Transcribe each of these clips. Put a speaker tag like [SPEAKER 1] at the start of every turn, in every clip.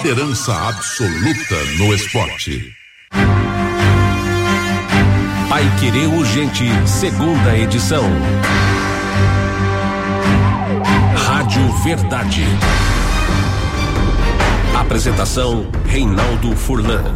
[SPEAKER 1] liderança absoluta no esporte.
[SPEAKER 2] Paiquerê Urgente, segunda edição. Rádio Verdade. Apresentação: Reinaldo Furlan.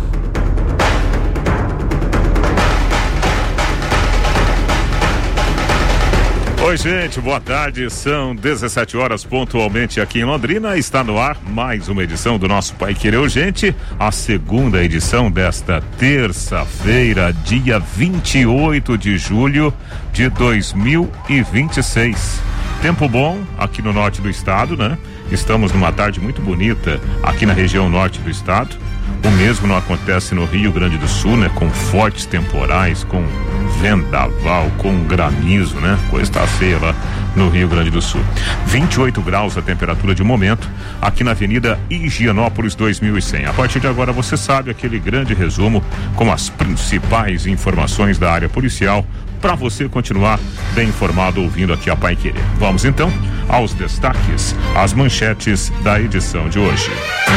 [SPEAKER 3] Oi, gente, boa tarde. São 17 horas pontualmente aqui em Londrina. Está no ar mais uma edição do nosso Paiquerê Urgente, a segunda edição desta terça-feira, dia 28 de julho de 2026. Tempo bom aqui no norte do estado, né? Estamos numa tarde muito bonita aqui na região norte do estado. O mesmo não acontece no Rio Grande do Sul, né? Com fortes temporais, com vendaval, com granizo, né? Coisa tá feia lá no Rio Grande do Sul. 28 graus a temperatura de momento aqui na Avenida Higienópolis 2100. A partir de agora você sabe aquele grande resumo com as principais informações da área policial para você continuar bem informado ouvindo aqui a Paiquerê. Vamos então aos destaques, as manchetes da edição de hoje.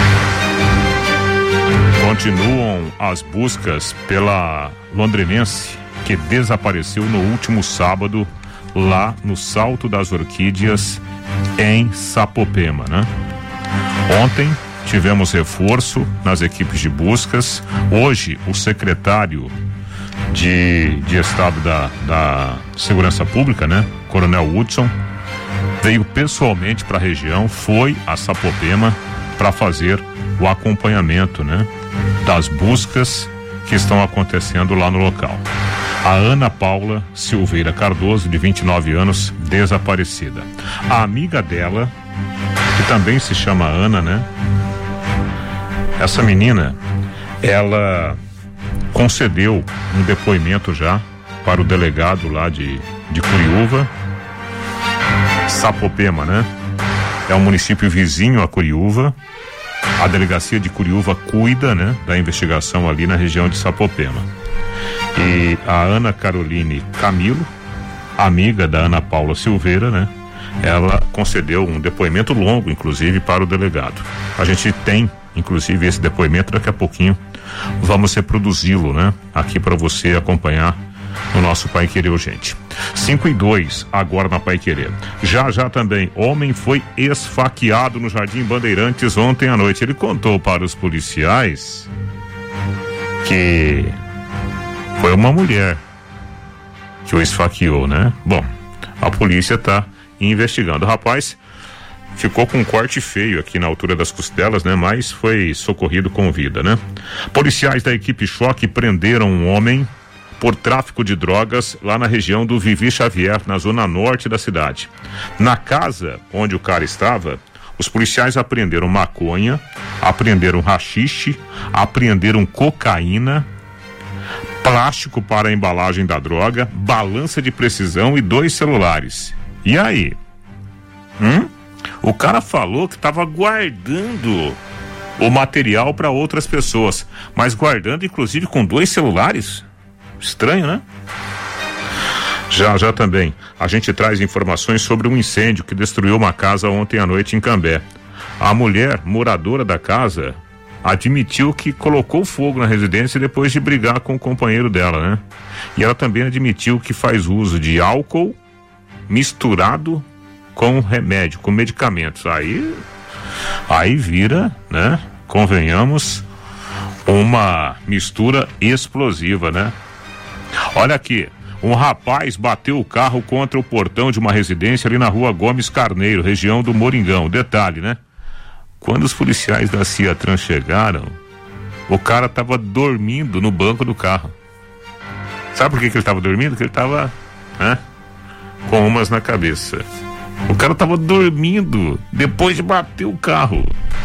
[SPEAKER 3] Continuam as buscas pela londrinense que desapareceu no último sábado lá no Salto das Orquídeas em Sapopema, né? Ontem tivemos reforço nas equipes de buscas. Hoje o secretário de Estado da Segurança Pública, né? Coronel Hudson, veio pessoalmente para a região, foi a Sapopema para fazer o acompanhamento, né? Das buscas que estão acontecendo lá no local. A Ana Paula Silveira Cardoso, de 29 anos, desaparecida. A amiga dela, que também se chama Ana, né? Essa menina, ela concedeu um depoimento já para o delegado lá de Curiúva, Sapopema, né? É um município vizinho a Curiúva. A delegacia de Curiúva cuida, né, da investigação ali na região de Sapopema. E a Ana Caroline Camilo, amiga da Ana Paula Silveira, né, ela concedeu um depoimento longo, inclusive, para o delegado. A gente tem, inclusive, esse depoimento, daqui a pouquinho vamos reproduzi-lo, né, aqui para você acompanhar no nosso Paiquerê Urgente. 5:02 agora na Paiquerê. Já também, homem foi esfaqueado no Jardim Bandeirantes ontem à noite. Ele contou para os policiais que foi uma mulher que o esfaqueou, né? Bom, a polícia está investigando. O rapaz ficou com um corte feio aqui na altura das costelas, né? Mas foi socorrido com vida, né? Policiais da equipe Choque prenderam um homem por tráfico de drogas lá na região do Vivi Xavier, na zona norte da cidade. Na casa onde o cara estava, os policiais apreenderam maconha, apreenderam haxixe, apreenderam cocaína, plástico para a embalagem da droga, balança de precisão e 2 celulares. E aí? O cara falou que estava guardando o material para outras pessoas, mas guardando inclusive com 2 celulares? Estranho, né? Já também, a gente traz informações sobre um incêndio que destruiu uma casa ontem à noite em Cambé. A mulher moradora da casa admitiu que colocou fogo na residência depois de brigar com o companheiro dela, né? E ela também admitiu que faz uso de álcool misturado com remédio, com medicamentos. Aí vira, né? Convenhamos, uma mistura explosiva, né? Olha aqui, um rapaz bateu o carro contra o portão de uma residência ali na rua Gomes Carneiro, região do Moringão. Detalhe, né? Quando os policiais da Ciatran chegaram, o cara estava dormindo no banco do carro. Sabe por que ele estava dormindo? Porque ele estava, né, com umas na cabeça. O cara estava dormindo depois de bater o carro.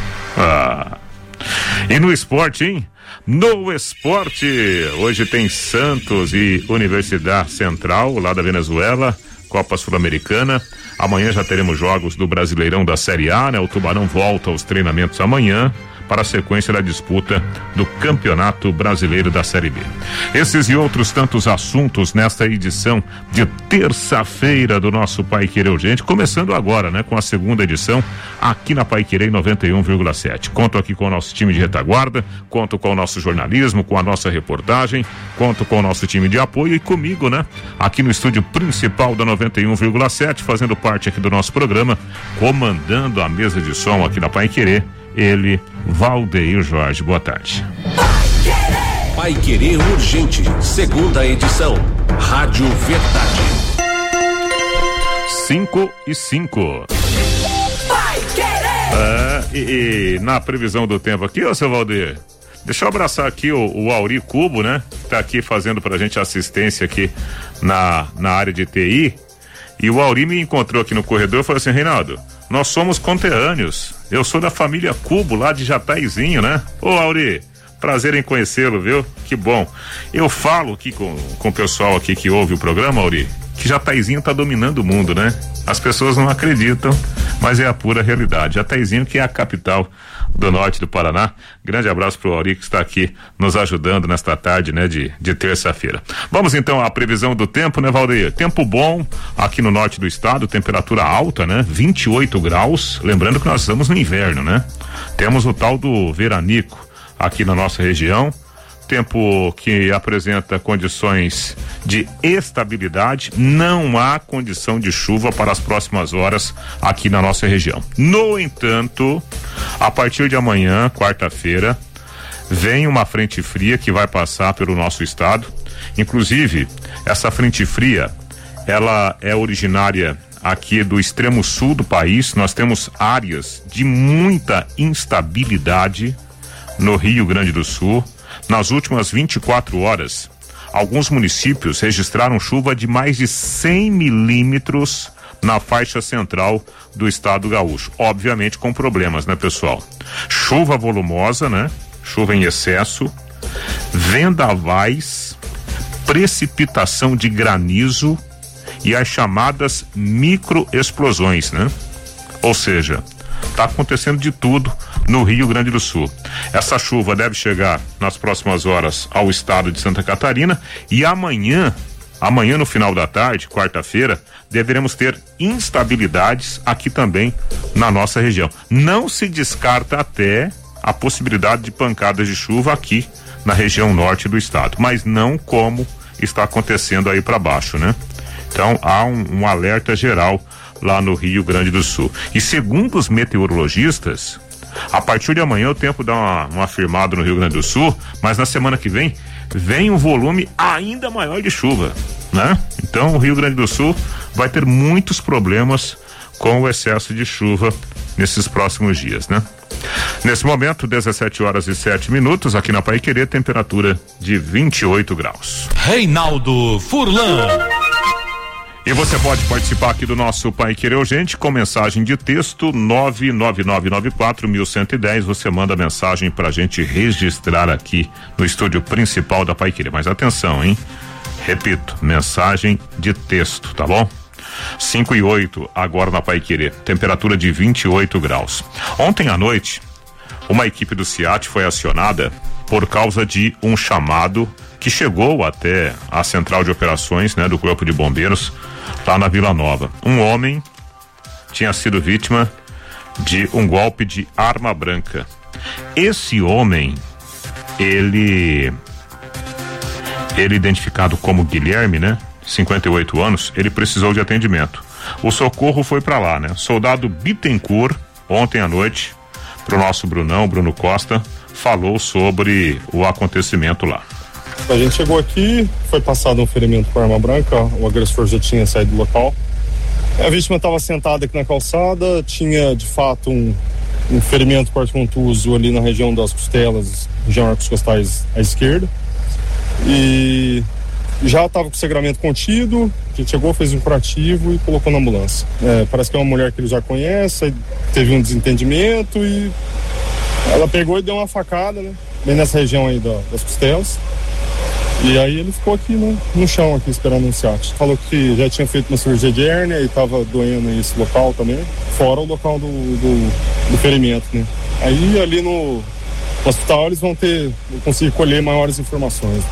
[SPEAKER 3] E no esporte, hein? No esporte, hoje tem Santos e Universidade Central, lá da Venezuela, Copa Sul-Americana. Amanhã já teremos jogos do Brasileirão da Série A, né? O Tubarão volta aos treinamentos amanhã, para a sequência da disputa do Campeonato Brasileiro da Série B. Esses e outros tantos assuntos nesta edição de terça-feira do nosso Paiquerê Urgente, começando agora, né, com a segunda edição aqui na Paiquerê 91,7. Conto aqui com o nosso time de retaguarda, conto com o nosso jornalismo, com a nossa reportagem, conto com o nosso time de apoio e comigo, né, aqui no estúdio principal da 91,7, fazendo parte aqui do nosso programa, comandando a mesa de som aqui na Paiquerê, ele, Valdeir Jorge. Boa tarde.
[SPEAKER 2] Paiquerê Urgente, segunda edição. Rádio Verdade.
[SPEAKER 3] 5:05. E na previsão do tempo aqui, ô seu Valdeir, deixa eu abraçar aqui o Auri Cubo, né? Que tá aqui fazendo pra gente assistência aqui na área de TI. E o Auri me encontrou aqui no corredor e falou assim: Reinaldo, nós somos conterrâneos. Eu sou da família Cubo, lá de Jataizinho, né? Ô Auri, prazer em conhecê-lo, viu? Que bom. Eu falo aqui com o pessoal aqui que ouve o programa, Auri, que Jataizinho tá dominando o mundo, né? As pessoas não acreditam, mas é a pura realidade. Jataizinho, que é a capital do norte do Paraná. Grande abraço pro Auri, que está aqui nos ajudando nesta tarde, né, de terça-feira. Vamos então à previsão do tempo, né, Valdeir? Tempo bom aqui no norte do estado, temperatura alta, né? 28 graus. Lembrando que nós estamos no inverno, né? Temos o tal do veranico aqui na nossa região. Tempo que apresenta condições de estabilidade, não há condição de chuva para as próximas horas aqui na nossa região. No entanto, a partir de amanhã, quarta-feira, vem uma frente fria que vai passar pelo nosso estado. Inclusive, essa frente fria, ela é originária aqui do extremo sul do país. Nós temos áreas de muita instabilidade no Rio Grande do Sul. Nas últimas 24 horas, alguns municípios registraram chuva de mais de 100 milímetros na faixa central do estado gaúcho. Obviamente com problemas, né, pessoal? Chuva volumosa, né? Chuva em excesso, vendavais, precipitação de granizo e as chamadas microexplosões, né? Ou seja, tá acontecendo de tudo no Rio Grande do Sul. Essa chuva deve chegar nas próximas horas ao estado de Santa Catarina e amanhã no final da tarde, quarta-feira, deveremos ter instabilidades aqui também na nossa região. Não se descarta até a possibilidade de pancadas de chuva aqui na região norte do estado, mas não como está acontecendo aí para baixo, né? Então há um alerta geral lá no Rio Grande do Sul. E segundo os meteorologistas, a partir de amanhã o tempo dá uma firmada no Rio Grande do Sul, mas na semana que vem um volume ainda maior de chuva, né? Então o Rio Grande do Sul vai ter muitos problemas com o excesso de chuva nesses próximos dias, né? Nesse momento, 17h07 aqui na Paiquerê, temperatura de 28 graus.
[SPEAKER 4] Reinaldo Furlan.
[SPEAKER 3] E você pode participar aqui do nosso Paiquerê Urgente com mensagem de texto 99994-1110. Você manda mensagem pra gente registrar aqui no estúdio principal da Paiquerê. Mas atenção, hein? Repito, mensagem de texto, tá bom? 5:08 agora na Paiquerê, temperatura de 28 graus. Ontem à noite, uma equipe do SEAT foi acionada por causa de um chamado que chegou até a central de operações, né, do Corpo de Bombeiros lá na Vila Nova. Um homem tinha sido vítima de um golpe de arma branca. Esse homem, ele identificado como Guilherme, né, 58 anos, ele precisou de atendimento. O socorro foi para lá, né? Soldado Bittencourt, ontem à noite, pro nosso Bruno Costa, falou sobre o acontecimento lá.
[SPEAKER 5] A gente chegou aqui, foi passado um ferimento com arma branca, o agressor já tinha saído do local. A vítima estava sentada aqui na calçada, tinha de fato um ferimento corte-contuso ali na região das costelas, região arcos costais à esquerda. E já estava com o sangramento contido, a gente chegou, fez um curativo e colocou na ambulância. Parece que é uma mulher que ele já conhece, teve um desentendimento e ela pegou e deu uma facada, né? Bem nessa região aí das costelas. E aí ele ficou aqui no chão, aqui esperando um SEAT. Falou que já tinha feito uma cirurgia de hérnia e estava doendo esse local também, fora o local do ferimento, né? Aí ali no no hospital eles vão conseguir colher maiores informações.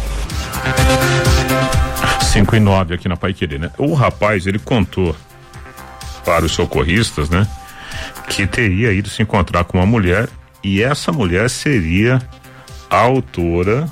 [SPEAKER 3] 5:09 aqui na Paiquerê, né? O rapaz, ele contou para os socorristas, né, que teria ido se encontrar com uma mulher e essa mulher seria a autora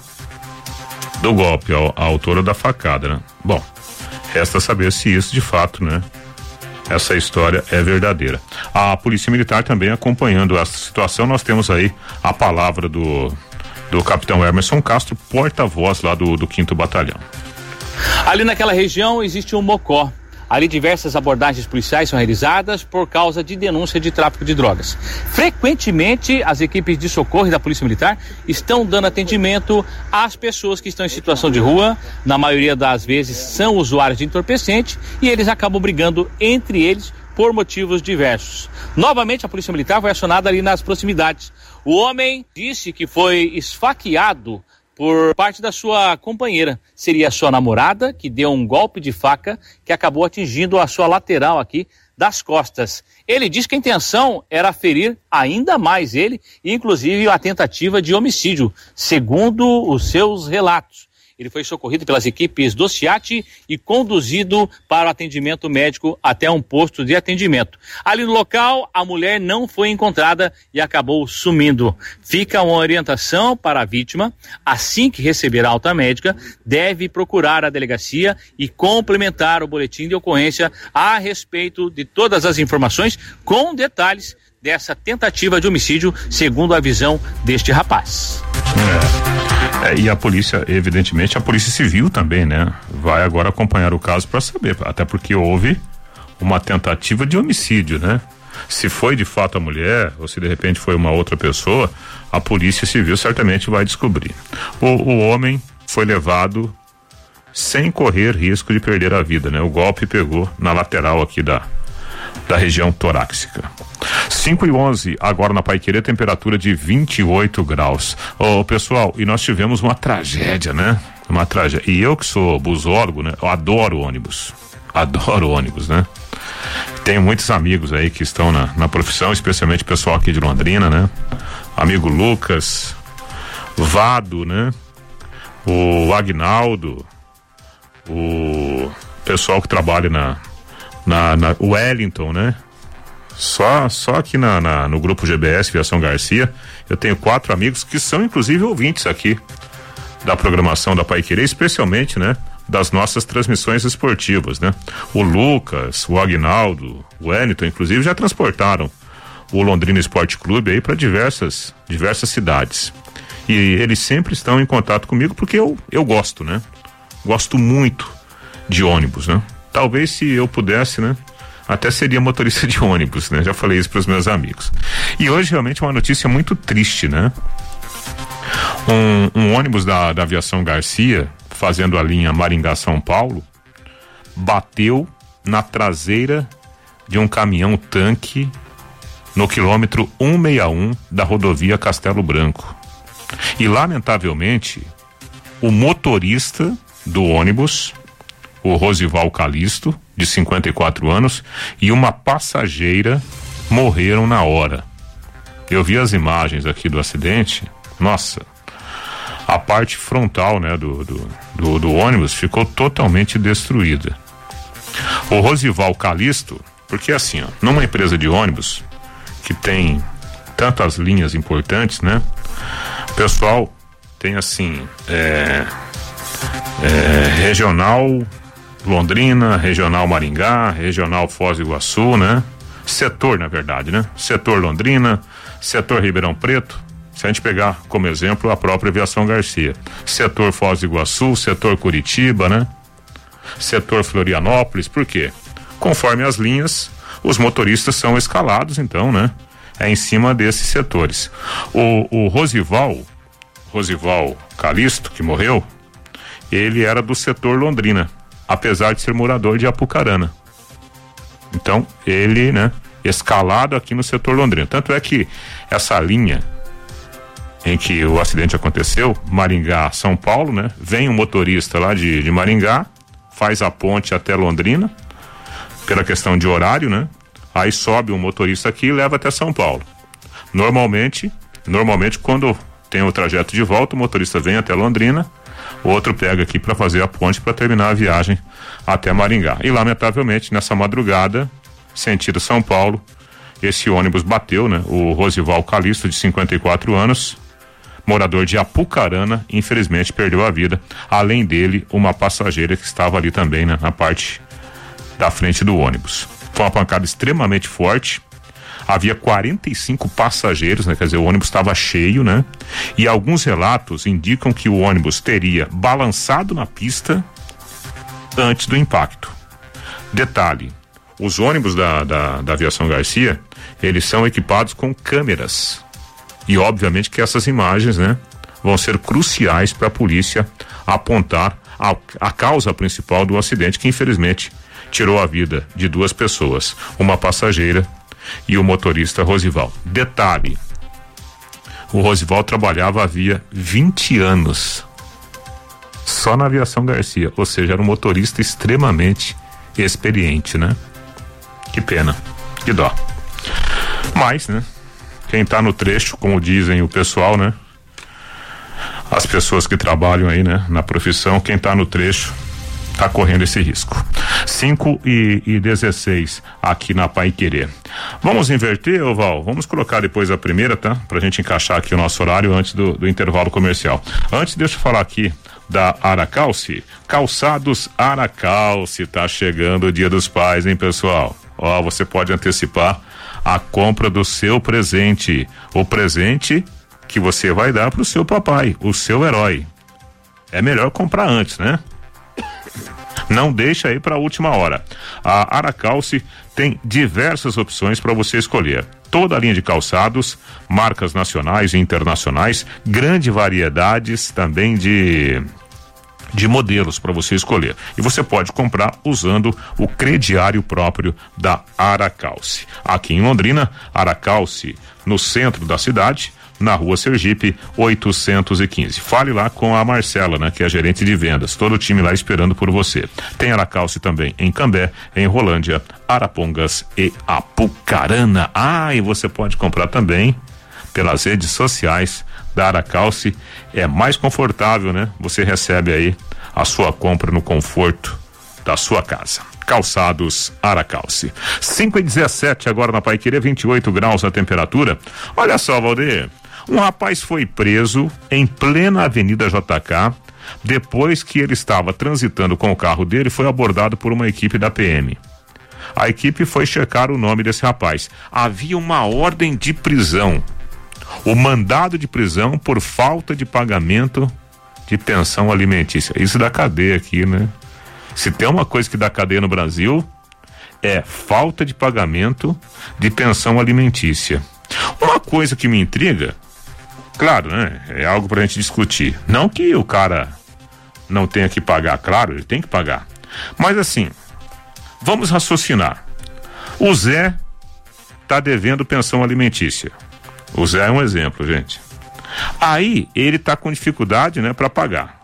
[SPEAKER 3] do golpe, a autora da facada, né? Bom, resta saber se isso de fato, né, essa história é verdadeira. A Polícia Militar também acompanhando essa situação. Nós temos aí a palavra do capitão Emerson Castro, porta-voz lá do 5º Batalhão.
[SPEAKER 4] Ali naquela região existe um mocó. Ali diversas abordagens policiais são realizadas por causa de denúncia de tráfico de drogas. Frequentemente, as equipes de socorro e da Polícia Militar estão dando atendimento às pessoas que estão em situação de rua. Na maioria das vezes são usuários de entorpecente e eles acabam brigando entre eles por motivos diversos. Novamente, a Polícia Militar foi acionada ali nas proximidades. O homem disse que foi esfaqueado por parte da sua companheira. Seria a sua namorada, que deu um golpe de faca que acabou atingindo a sua lateral aqui das costas. Ele diz que a intenção era ferir ainda mais ele, inclusive a tentativa de homicídio, segundo os seus relatos. Ele foi socorrido pelas equipes do SIAT e conduzido para o atendimento médico até um posto de atendimento. Ali no local, a mulher não foi encontrada e acabou sumindo. Fica uma orientação para a vítima, assim que receber a alta médica, deve procurar a delegacia e complementar o boletim de ocorrência a respeito de todas as informações, com detalhes dessa tentativa de homicídio, segundo a visão deste rapaz.
[SPEAKER 3] E a polícia, evidentemente, a Polícia Civil também, né? Vai agora acompanhar o caso para saber, até porque houve uma tentativa de homicídio, né? Se foi de fato a mulher ou se de repente foi uma outra pessoa, a Polícia Civil certamente vai descobrir. O homem foi levado sem correr risco de perder a vida, né? O golpe pegou na lateral aqui da região torácica. 5:11, agora na Paiquerê, temperatura de 28 graus. Pessoal, e nós tivemos uma tragédia, né? Uma tragédia. E eu que sou busólogo, né? Eu adoro ônibus, né? Tenho muitos amigos aí que estão na profissão, especialmente o pessoal aqui de Londrina, né? Amigo Lucas, Vado, né? O Agnaldo, o pessoal que trabalha na Wellington, né? Só aqui no grupo GBS Viação Garcia, eu tenho 4 amigos que são inclusive ouvintes aqui da programação da Paiquerê, especialmente, né, das nossas transmissões esportivas, né? O Lucas, o Agnaldo, o Wellington, inclusive já transportaram o Londrina Esporte Clube aí para diversas cidades. E eles sempre estão em contato comigo porque eu gosto, né? Gosto muito de ônibus, né? Talvez se eu pudesse, né, até seria motorista de ônibus, né? Já falei isso para os meus amigos. E hoje realmente é uma notícia muito triste, né? Um ônibus da Aviação Garcia, fazendo a linha Maringá-São Paulo, bateu na traseira de um caminhão-tanque no quilômetro 161 da rodovia Castelo Branco. E lamentavelmente, o motorista do ônibus, o Rosival Calisto, de 54 anos, e uma passageira morreram na hora. Eu vi as imagens aqui do acidente. Nossa, a parte frontal, né, do ônibus ficou totalmente destruída. O Rosival Calisto, porque assim, ó, numa empresa de ônibus que tem tantas linhas importantes, né, o pessoal tem assim, regional Londrina, regional Maringá, regional Foz do Iguaçu, né? Setor, na verdade, né? Setor Londrina, setor Ribeirão Preto. Se a gente pegar como exemplo a própria Aviação Garcia, setor Foz do Iguaçu, setor Curitiba, né? Setor Florianópolis, por quê? Conforme as linhas, os motoristas são escalados, então, né? É em cima desses setores. O Rosival Calisto, que morreu, ele era do setor Londrina, apesar de ser morador de Apucarana. Então, ele, né, escalado aqui no setor Londrina. Tanto é que essa linha em que o acidente aconteceu, Maringá, São Paulo, né, vem um motorista lá de Maringá, faz a ponte até Londrina, pela questão de horário, né, aí sobe um motorista aqui e leva até São Paulo. Normalmente, quando tem o trajeto de volta, o motorista vem até Londrina, o outro pega aqui para fazer a ponte para terminar a viagem até Maringá. E lamentavelmente, nessa madrugada, sentido São Paulo, esse ônibus bateu, né? O Rosival Calisto, de 54 anos, morador de Apucarana, infelizmente perdeu a vida. Além dele, uma passageira que estava ali também, né? Na parte da frente do ônibus. Foi uma pancada extremamente forte. Havia 45 passageiros, né? Quer dizer, o ônibus estava cheio, né? E alguns relatos indicam que o ônibus teria balançado na pista antes do impacto. Detalhe, os ônibus da Aviação Garcia, eles são equipados com câmeras. E obviamente que essas imagens, né? Vão ser cruciais para a polícia apontar a causa principal do acidente, que infelizmente tirou a vida de 2 pessoas, uma passageira e o motorista Rosival. Detalhe, o Rosival trabalhava havia 20 anos só na Aviação Garcia, ou seja, era um motorista extremamente experiente, né? Que pena, que dó. Mas, né? Quem tá no trecho, como dizem o pessoal, né? As pessoas que trabalham aí, né? Na profissão, quem tá no trecho tá correndo esse risco. 5:16 aqui na Paiquerê. Vamos inverter, Val? Vamos colocar depois a primeira, tá? Pra gente encaixar aqui o nosso horário antes do intervalo comercial. Antes, deixa eu falar aqui da Aracalce. Calçados Aracalce, tá chegando o Dia dos Pais, hein, pessoal? Ó, você pode antecipar a compra do seu presente, o presente que você vai dar pro seu papai, o seu herói. É melhor comprar antes, né? Não deixa aí para a última hora. A Aracalce tem diversas opções para você escolher. Toda a linha de calçados, marcas nacionais e internacionais, grande variedades também de modelos para você escolher. E você pode comprar usando o crediário próprio da Aracalce. Aqui em Londrina, Aracalce, no centro da cidade, na Rua Sergipe 815. Fale lá com a Marcela, né, que é a gerente de vendas. Todo o time lá esperando por você. Tem Aracalce também em Cambé, em Rolândia, Arapongas e Apucarana. E você pode comprar também pelas redes sociais da Aracalce. É mais confortável, né? Você recebe aí a sua compra no conforto da sua casa. Calçados Aracalce. 5:17 agora na Paiquerê, 28 graus a temperatura. Olha só, Valdir. Um rapaz foi preso em plena Avenida JK depois que ele estava transitando com o carro dele e foi abordado por uma equipe da PM. A equipe foi checar o nome desse rapaz. Havia uma ordem de prisão. O mandado de prisão por falta de pagamento de pensão alimentícia. Isso dá cadeia aqui, né? Se tem uma coisa que dá cadeia no Brasil, é falta de pagamento de pensão alimentícia. Uma coisa que me intriga, claro, né? É algo pra gente discutir. Não que o cara não tenha que pagar, claro, ele tem que pagar. Mas assim, vamos raciocinar. O Zé tá devendo pensão alimentícia. O Zé é um exemplo, gente. Aí ele tá com dificuldade, né, para pagar.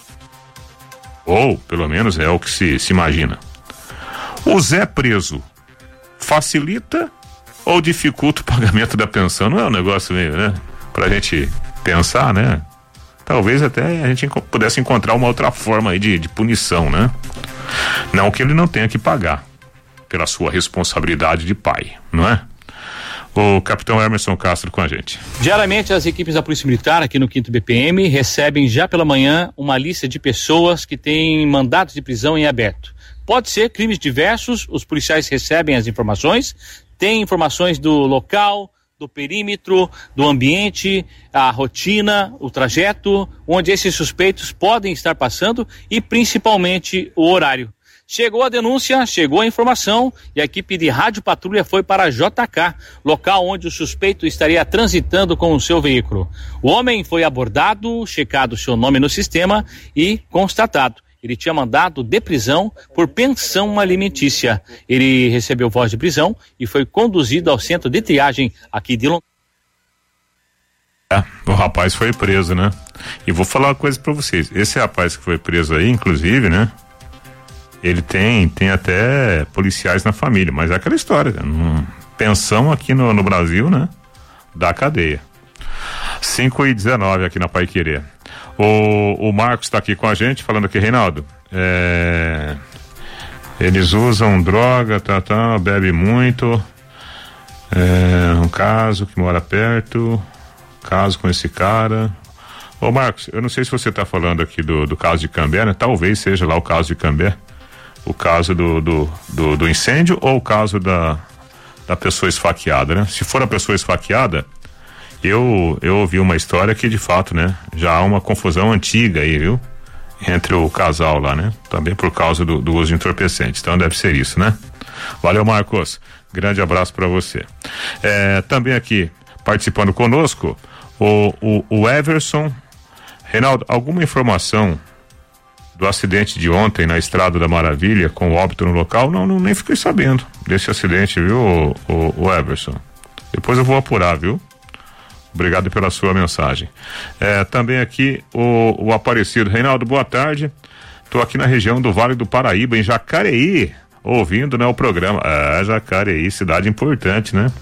[SPEAKER 3] Ou, pelo menos, é o que se imagina. O Zé preso facilita ou dificulta o pagamento da pensão? Não é um negócio meio, né? Pra gente pensar, né? Talvez até a gente pudesse encontrar uma outra forma aí de punição, né? Não que ele não tenha que pagar pela sua responsabilidade de pai, não é? O capitão Emerson Castro com a gente.
[SPEAKER 4] Diariamente as equipes da Polícia Militar aqui no 5º BPM recebem já pela manhã uma lista de pessoas que têm mandados de prisão em aberto. Pode ser crimes diversos, os policiais recebem as informações, tem informações do local, do perímetro, do ambiente, a rotina, o trajeto, onde esses suspeitos podem estar passando e principalmente o horário. Chegou a denúncia, chegou a informação e a equipe de rádio patrulha foi para a JK, local onde o suspeito estaria transitando com o seu veículo. O homem foi abordado, checado seu nome no sistema e constatado. Ele tinha mandado de prisão por pensão alimentícia. Ele recebeu voz de prisão e foi conduzido ao centro de triagem aqui de Londrina.
[SPEAKER 3] O rapaz foi preso, né? E vou falar uma coisa pra vocês. Esse rapaz que foi preso aí, inclusive, né? Ele tem até policiais na família, mas é aquela história, pensão aqui no Brasil, né? Da cadeia. 5:19 aqui na Paiquerê. O Marcos está aqui com a gente, falando aqui, Reinaldo, eles usam droga, bebe muito, um caso que mora perto, caso com esse cara. Ô Marcos, eu não sei se você está falando aqui do caso de Cambé, né? Talvez seja lá o caso de Cambé, o caso do incêndio ou o caso da pessoa esfaqueada, né? Se for a pessoa esfaqueada, eu ouvi uma história que de fato, né, já há uma confusão antiga aí, viu? Entre o casal lá, né? Também por causa do uso de entorpecentes, então deve ser isso, né? Valeu, Marcos, grande abraço para você. Também aqui participando conosco o Everson. Reinaldo, alguma informação do acidente de ontem na Estrada da Maravilha com óbito no local? Não, nem fiquei sabendo desse acidente, viu, o Everson? Depois eu vou apurar, viu? Obrigado pela sua mensagem. Também aqui o Aparecido. Reinaldo, boa tarde. Estou aqui na região do Vale do Paraíba, em Jacareí, ouvindo, né, o programa. Jacareí, cidade importante, né?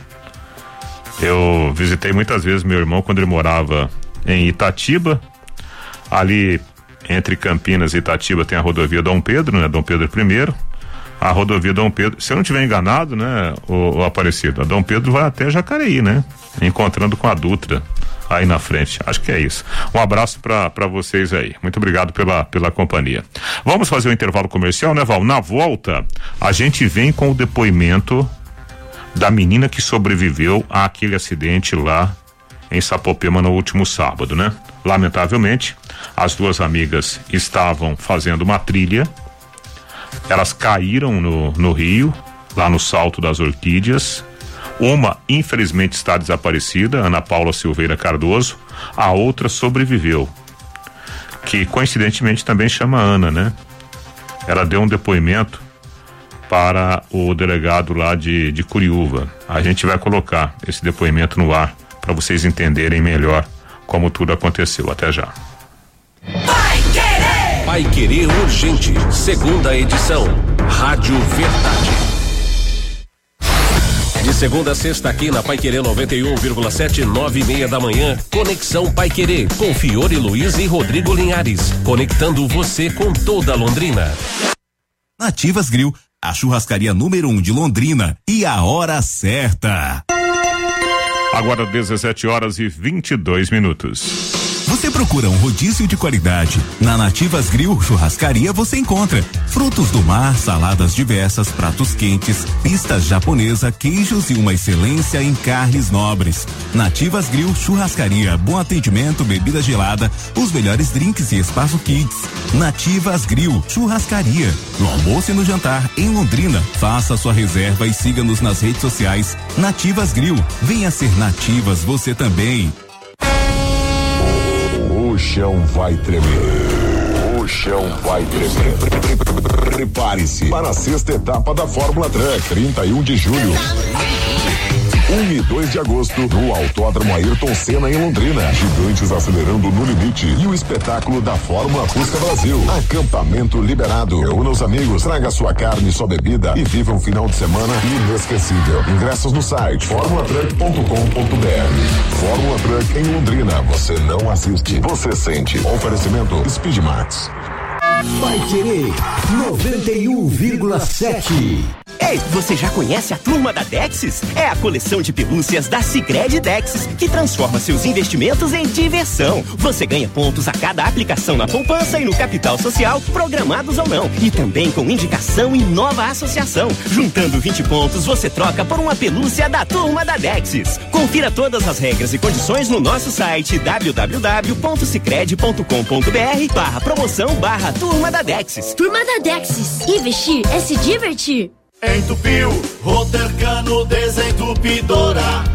[SPEAKER 3] Eu visitei muitas vezes meu irmão quando ele morava em Itatiba. Ali entre Campinas e Itatiba tem a rodovia Dom Pedro, né? Dom Pedro I. A rodovia Dom Pedro, se eu não estiver enganado, né, o Aparecido, a Dom Pedro vai até Jacareí, né? Encontrando com a Dutra aí na frente. Acho que é isso. Um abraço para vocês aí. Muito obrigado pela companhia. Vamos fazer um intervalo comercial, né, Val? Na volta, a gente vem com o depoimento da menina que sobreviveu àquele acidente lá em Sapopema no último sábado, né? Lamentavelmente, as duas amigas estavam fazendo uma trilha, elas caíram no rio, lá no Salto das Orquídeas. Uma, infelizmente, está desaparecida, Ana Paula Silveira Cardoso. A outra sobreviveu, que coincidentemente também chama Ana, né? Ela deu um depoimento para o delegado lá de Curiúva. A gente vai colocar esse depoimento no ar para vocês entenderem melhor como tudo aconteceu. Até já.
[SPEAKER 2] Paiquerê Urgente, segunda edição. Rádio Verdade. De segunda a sexta aqui na Paiquerê 91,7, 9:30 da manhã. Conexão Paiquerê com Fiore Luiz e Rodrigo Linhares. Conectando você com toda Londrina.
[SPEAKER 6] Nativas Grill, a churrascaria número 1 de Londrina. E a hora certa.
[SPEAKER 3] Agora 17h22.
[SPEAKER 6] Você procura um rodízio de qualidade? Na Nativas Grill Churrascaria você encontra frutos do mar, saladas diversas, pratos quentes, pistas japonesa, queijos e uma excelência em carnes nobres. Nativas Grill Churrascaria, bom atendimento, bebida gelada, os melhores drinks e espaço kids. Nativas Grill Churrascaria, no almoço e no jantar em Londrina. Faça sua reserva e siga-nos nas redes sociais. Nativas Grill, venha ser Nativas você também.
[SPEAKER 1] O chão vai tremer. O chão vai tremer. Prepare-se para a sexta etapa da Fórmula Truck, 31 de julho. 1 e 2 de agosto, no Autódromo Ayrton Senna em Londrina. Gigantes acelerando no limite e o espetáculo da Fórmula Fusca Brasil. Acampamento liberado. Reúna os amigos, traga sua carne e sua bebida e viva um final de semana inesquecível. Ingressos no site formulaTruck.com.br. Fórmula Truck em Londrina. Você não assiste, você sente. Oferecimento Speedmax.
[SPEAKER 7] Paiquerê 91,7.
[SPEAKER 8] Ei, você já conhece a Turma da Dexis? É a coleção de pelúcias da Sicredi Dexis, que transforma seus investimentos em diversão. Você ganha pontos a cada aplicação na poupança e no capital social, programados ou não. E também com indicação em nova associação. Juntando 20 pontos, você troca por uma pelúcia da Turma da Dexis. Confira todas as regras e condições no nosso site www.sicredi.com.br/promoção/Turma da Dexis.
[SPEAKER 9] Turma da Dexis. Investir é se divertir.
[SPEAKER 10] Entupiu, Rotercano Desentupidora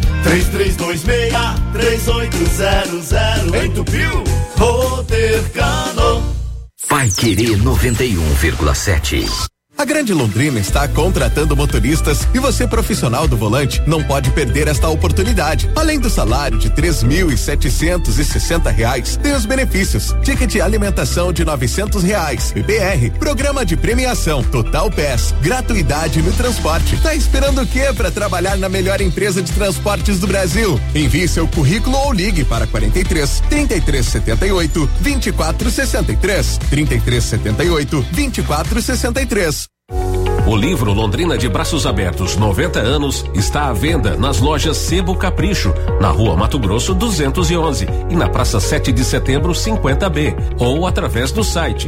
[SPEAKER 10] 3326-3800. Entupiu, Rotercano.
[SPEAKER 7] Paiquerê 91,7.
[SPEAKER 11] A Grande Londrina está contratando motoristas e você, profissional do volante, não pode perder esta oportunidade. Além do salário de R$3.760, tem os benefícios: ticket de alimentação de R$900, PBR, programa de premiação, Total Pass, gratuidade no transporte. Tá esperando o quê para trabalhar na melhor empresa de transportes do Brasil? Envie seu currículo ou ligue para 43 3378 2463, 3378 2463.
[SPEAKER 2] O livro Londrina de Braços Abertos 90 anos está à venda nas lojas Sebo Capricho, na Rua Mato Grosso 211 e na Praça 7 de Setembro 50B, ou através do site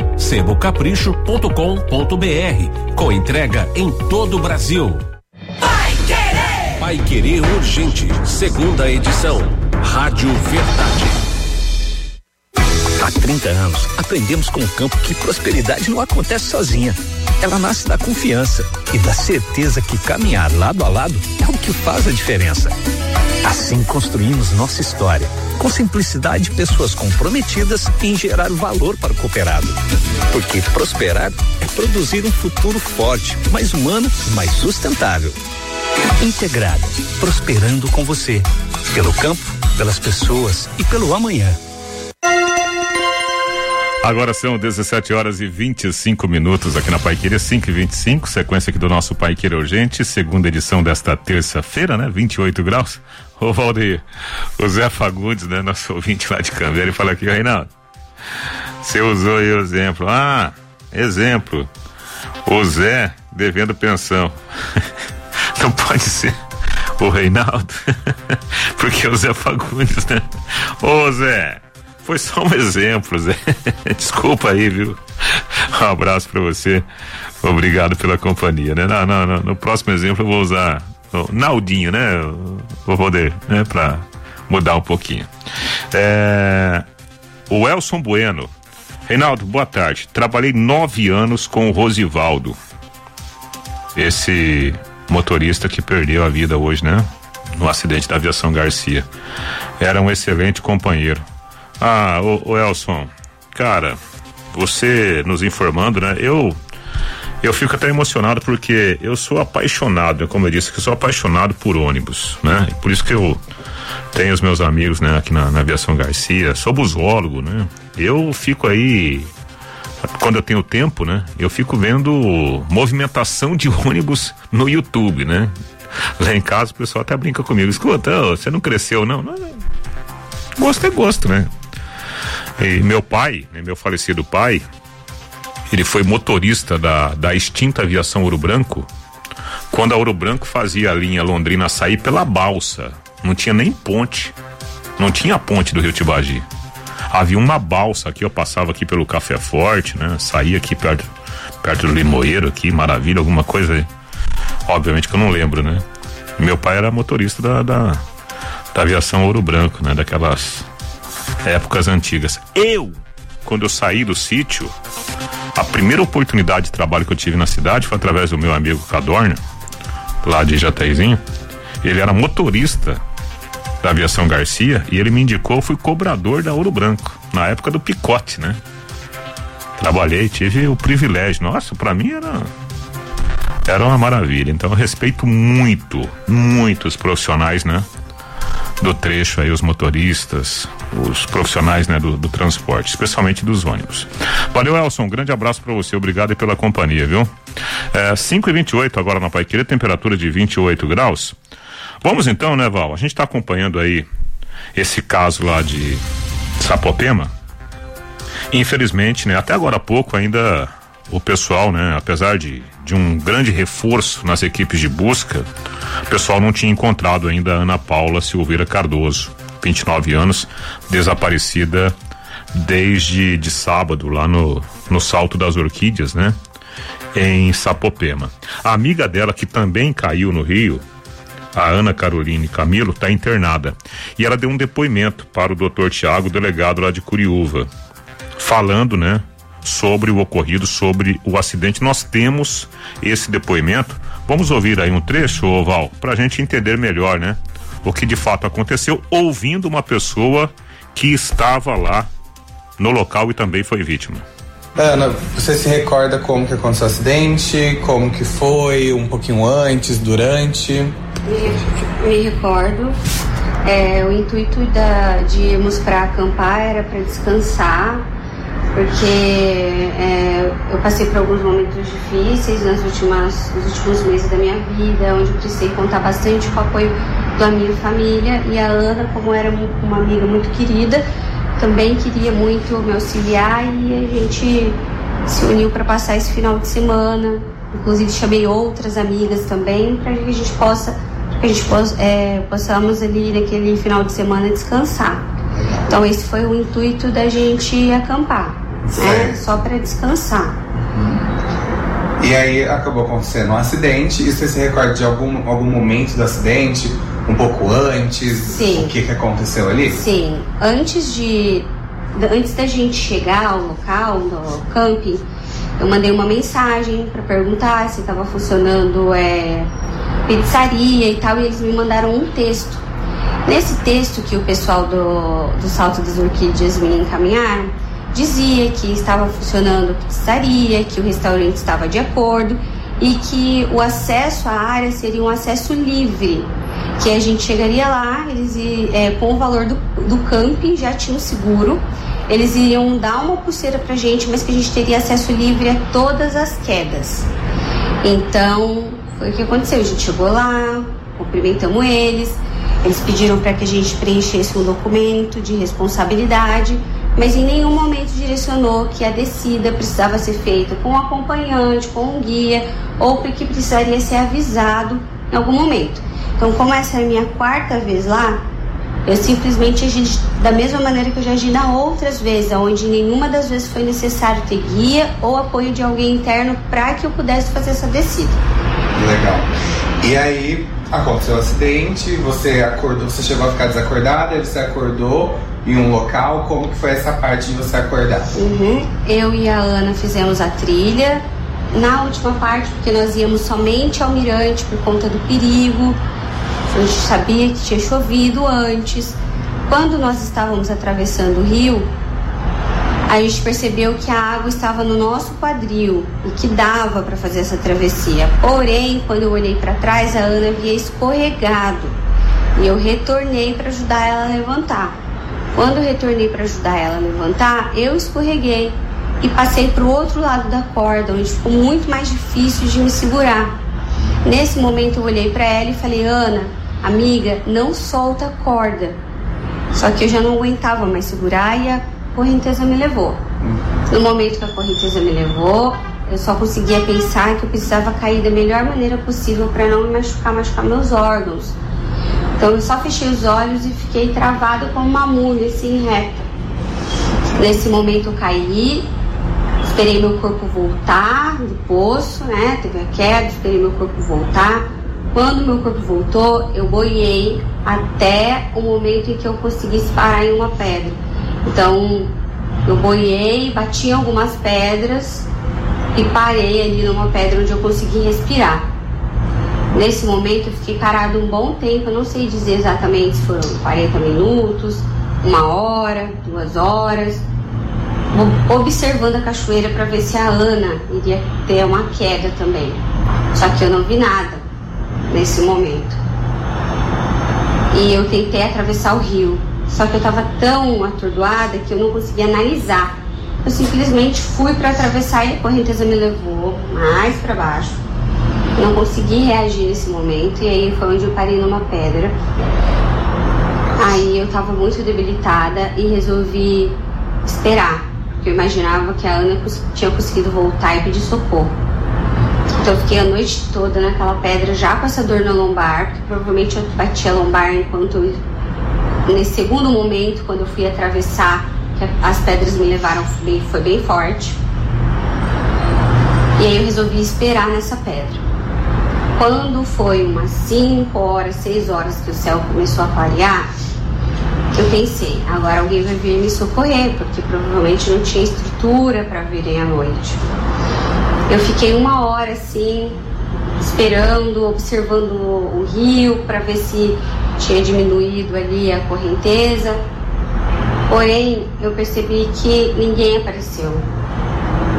[SPEAKER 2] sebocapricho.com.br, com entrega em todo o Brasil. Pai Querer Urgente, segunda edição. Rádio Verdade.
[SPEAKER 12] Há 30 anos, aprendemos com o campo que prosperidade não acontece sozinha. Ela nasce da confiança e da certeza que caminhar lado a lado é o que faz a diferença. Assim construímos nossa história, com simplicidade e pessoas comprometidas em gerar valor para o cooperado. Porque prosperar é produzir um futuro forte, mais humano e mais sustentável. Integrada, prosperando com você, pelo campo, pelas pessoas e pelo amanhã.
[SPEAKER 3] Agora são 17h25 aqui na Paiqueira, 5h25, sequência aqui do nosso Paiqueira Urgente, segunda edição desta terça-feira, né? 28 graus. Ô Valdir, o Zé Fagundes, né? Nosso ouvinte lá de Canveira, ele fala aqui: Reinaldo, você usou aí o exemplo. Exemplo, o Zé devendo pensão. Não pode ser o Reinaldo, porque o Zé Fagundes, né? Ô Zé, foi só um exemplo, Zé. Desculpa aí, viu? Um abraço pra você. Obrigado pela companhia, né? No próximo exemplo eu vou usar o Naldinho, né? Vou poder, né? Pra mudar um pouquinho. O Elson Bueno. Reinaldo, boa tarde. Trabalhei 9 anos com o Rosivaldo. Esse motorista que perdeu a vida hoje, né? No acidente da Aviação Garcia. Era um excelente companheiro. Ô Elson, cara, você nos informando, né? Eu fico até emocionado porque eu sou apaixonado, como eu disse, que eu sou apaixonado por ônibus, né? Por isso que eu tenho os meus amigos, né? Aqui na Aviação Garcia, sou busólogo, né? Eu fico aí, quando eu tenho tempo, né? Eu fico vendo movimentação de ônibus no YouTube, né? Lá em casa o pessoal até brinca comigo: escuta, você não cresceu, não? Gosto é gosto, né? E meu pai, né, meu falecido pai, ele foi motorista da extinta Aviação Ouro Branco, quando a Ouro Branco fazia a linha Londrina-Açaí pela balsa. Não tinha nem ponte, não tinha ponte do Rio Tibagi. Havia uma balsa aqui, eu passava aqui pelo Café Forte, né? Saía aqui perto do Limoeiro aqui, Maravilha, alguma coisa aí. Obviamente que eu não lembro, né? Meu pai era motorista da Aviação Ouro Branco, né? Daquelas épocas antigas. Quando eu saí do sítio, a primeira oportunidade de trabalho que eu tive na cidade foi através do meu amigo Cadorna, lá de Jataizinho. Ele era motorista da Aviação Garcia e ele me indicou, eu fui cobrador da Ouro Branco, na época do picote, né? Trabalhei, tive o privilégio. Nossa, pra mim era uma maravilha. Então eu respeito muito os profissionais, né? Do trecho aí, os motoristas, os profissionais, né? Do transporte, especialmente dos ônibus. Valeu, Elson, um grande abraço pra você, obrigado pela companhia, viu? 5h28 agora na Paiqueira, temperatura de 28 graus. Vamos então, né, Val? A gente tá acompanhando aí esse caso lá de Sapopema. Infelizmente, né, até agora há pouco ainda o pessoal, né, apesar de um grande reforço nas equipes de busca, o pessoal não tinha encontrado ainda a Ana Paula Silveira Cardoso, 29 anos, desaparecida desde de sábado lá no Salto das Orquídeas, né, em Sapopema. A amiga dela, que também caiu no rio, a Ana Caroline Camilo, está internada e ela deu um depoimento para o Dr. Tiago, delegado lá de Curiúva, falando, né, sobre o ocorrido, sobre o acidente. Nós temos esse depoimento. Vamos ouvir aí um trecho, Val, pra gente entender melhor, né, o que de fato aconteceu, ouvindo uma pessoa que estava lá no local e também foi vítima.
[SPEAKER 13] Ana, você se recorda como que aconteceu o acidente? Como que foi? Um pouquinho antes, durante?
[SPEAKER 14] Me recordo. O intuito de irmos para acampar era para descansar, porque eu passei por alguns momentos difíceis nos últimos meses da minha vida, onde eu precisei contar bastante com o apoio da minha família, e a Ana, como era uma amiga muito querida, também queria muito me auxiliar, e a gente se uniu para passar esse final de semana. Inclusive chamei outras amigas também para que a gente possamos ali naquele final de semana descansar. Então esse foi o intuito da gente acampar, né? Só para descansar.
[SPEAKER 13] E aí acabou acontecendo um acidente, e você se recorda de algum momento do acidente? Um pouco antes? Sim. O que aconteceu ali?
[SPEAKER 14] Sim. Antes da gente chegar ao local, no camping, eu mandei uma mensagem para perguntar se estava funcionando pizzaria e tal, e eles me mandaram um texto. Nesse texto que o pessoal do Salto das Orquídeas me encaminharam, dizia que estava funcionando pizzaria, que o restaurante estava de acordo e que o acesso à área seria um acesso livre, que a gente chegaria lá, eles com o valor do camping, já tinha um seguro, eles iriam dar uma pulseira pra gente, mas que a gente teria acesso livre a todas as quedas. Então foi o que aconteceu, a gente chegou lá, cumprimentamos eles pediram para que a gente preenchesse um documento de responsabilidade, mas em nenhum momento direcionou que a descida precisava ser feita com um acompanhante, com um guia, ou que precisaria ser avisado em algum momento. Então, como essa é a minha 4ª vez lá, eu simplesmente agi da mesma maneira que eu já agi nas outras vezes, onde nenhuma das vezes foi necessário ter guia ou apoio de alguém interno para que eu pudesse fazer essa descida.
[SPEAKER 13] Legal. E aí aconteceu o acidente, você acordou, você chegou a ficar desacordada, você acordou em um local, como que foi essa parte de você acordar?
[SPEAKER 14] Eu e a Ana fizemos a trilha, na última parte, porque nós íamos somente ao mirante por conta do perigo, a gente sabia que tinha chovido antes. Quando nós estávamos atravessando o rio, a gente percebeu que a água estava no nosso quadril e que dava para fazer essa travessia. Porém, quando eu olhei para trás, a Ana havia escorregado e eu retornei para ajudar ela a levantar. Quando eu retornei para ajudar ela a levantar, eu escorreguei e passei para o outro lado da corda, onde ficou muito mais difícil de me segurar. Nesse momento eu olhei para ela e falei: Ana, amiga, não solta a corda. Só que eu já não aguentava mais segurar e a correnteza me levou. No momento que a correnteza me levou, eu só conseguia pensar que eu precisava cair da melhor maneira possível para não me machucar meus órgãos. Então eu só fechei os olhos e fiquei travada como uma múmia, assim, reta. Nesse momento eu caí, esperei meu corpo voltar do poço, né? Teve a queda, esperei meu corpo voltar. Quando meu corpo voltou, eu boiei até o momento em que eu conseguisse parar em uma pedra. Então, eu boiei, bati em algumas pedras e parei ali numa pedra onde eu consegui respirar. Nesse momento, eu fiquei parado um bom tempo, eu não sei dizer exatamente se foram 40 minutos, 1 hora, 2 horas, observando a cachoeira para ver se a Ana iria ter uma queda também. Só que eu não vi nada nesse momento. E eu tentei atravessar o rio. Só que eu estava tão atordoada que eu não conseguia analisar. Eu simplesmente fui para atravessar e a correnteza me levou mais para baixo. Eu não consegui reagir nesse momento e aí foi onde eu parei numa pedra. Aí eu estava muito debilitada e resolvi esperar, porque eu imaginava que a Ana tinha conseguido voltar e pedir socorro. Então eu fiquei a noite toda naquela pedra já com essa dor na lombar, porque provavelmente eu bati a lombar enquanto nesse segundo momento, quando eu fui atravessar, que as pedras me levaram, foi bem forte. E aí eu resolvi esperar nessa pedra. Quando foi umas 5 horas, 6 horas que o céu começou a clarear, eu pensei, agora alguém vai vir me socorrer, porque provavelmente não tinha estrutura para virem à noite. Eu fiquei 1 hora assim, esperando, observando o rio para ver se tinha diminuído ali a correnteza. Porém, eu percebi que ninguém apareceu.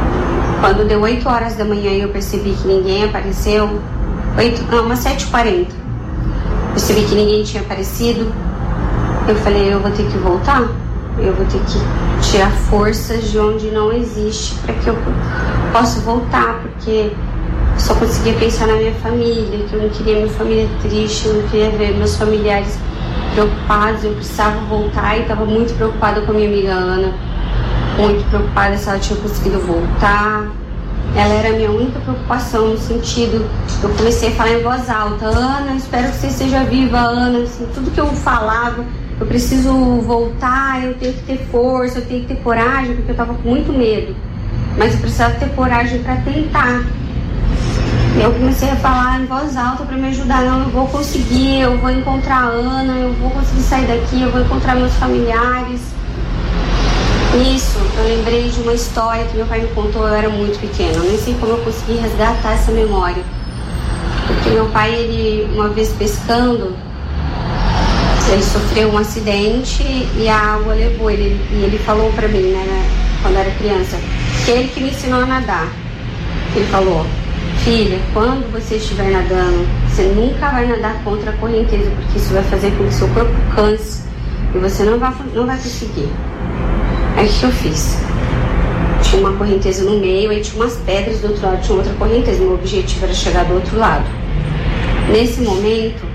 [SPEAKER 14] Quando deu 8 horas da manhã e eu percebi que ninguém apareceu, umas 7h40, percebi que ninguém tinha aparecido, eu falei, eu vou ter que voltar, eu vou ter que tirar forças de onde não existe para que eu possa voltar, porque eu só conseguia pensar na minha família, que eu não queria minha família triste, eu não queria ver meus familiares preocupados, eu precisava voltar e estava muito preocupada com a minha amiga Ana, muito preocupada se ela tinha conseguido voltar. Ela era a minha única preocupação, no sentido, eu comecei a falar em voz alta, Ana, espero que você esteja viva, Ana, assim, tudo que eu falava, eu preciso voltar, eu tenho que ter força, eu tenho que ter coragem, porque eu estava com muito medo, mas eu precisava ter coragem para tentar. Eu comecei a falar em voz alta para me ajudar, não, eu vou conseguir, eu vou encontrar a Ana, eu vou conseguir sair daqui, eu vou encontrar meus familiares. Nisso, eu lembrei de uma história que meu pai me contou, eu era muito pequena, eu nem sei como eu consegui resgatar essa memória. Porque meu pai, ele, uma vez pescando, ele sofreu um acidente e a água levou ele. E ele falou pra mim, né, quando eu era criança, que ele que me ensinou a nadar. Ele falou, filha, quando você estiver nadando, você nunca vai nadar contra a correnteza, porque isso vai fazer com que seu corpo canse e você não vai conseguir. Aí o que eu fiz? Tinha uma correnteza no meio, aí tinha umas pedras do outro lado, tinha outra correnteza. Meu objetivo era chegar do outro lado. Nesse momento,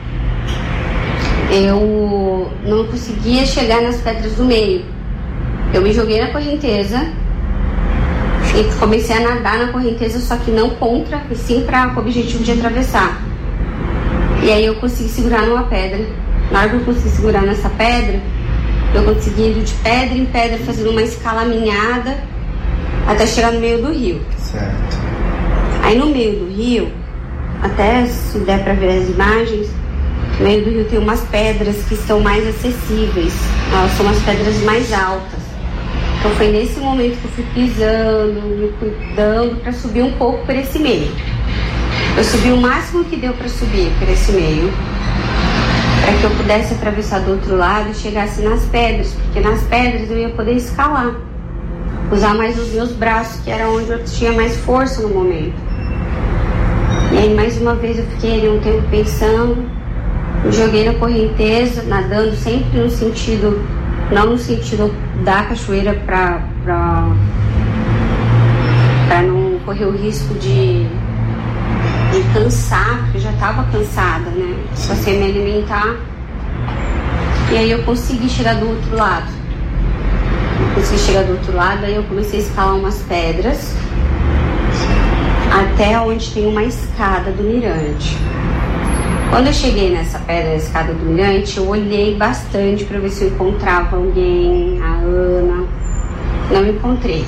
[SPEAKER 14] eu não conseguia chegar nas pedras do meio. Eu me joguei na correnteza e comecei a nadar na correnteza, só que não contra, e sim com o objetivo de atravessar. E aí eu consegui segurar numa pedra. Na hora que eu consegui segurar nessa pedra, eu consegui ir de pedra em pedra, fazendo uma escalaminhada até chegar no meio do rio.
[SPEAKER 13] Certo.
[SPEAKER 14] Aí no meio do rio, até se der pra ver as imagens, no meio do rio tem umas pedras que são mais acessíveis. Elas são umas pedras mais altas. Então foi nesse momento que eu fui pisando, me cuidando para subir um pouco por esse meio. Eu subi o máximo que deu para subir por esse meio, para que eu pudesse atravessar do outro lado e chegasse nas pedras, porque nas pedras eu ia poder escalar, usar mais os meus braços, que era onde eu tinha mais força no momento. E aí mais uma vez eu fiquei ali um tempo pensando, me joguei na correnteza, nadando sempre no sentido, não no sentido da cachoeira para não correr o risco de cansar, porque eu já estava cansada, né? Passei a me alimentar. E aí eu consegui chegar do outro lado. Aí eu comecei a escalar umas pedras até onde tem uma escada do mirante. Quando eu cheguei nessa pedra, a escada do mirante, eu olhei bastante para ver se eu encontrava alguém, a Ana. Não encontrei.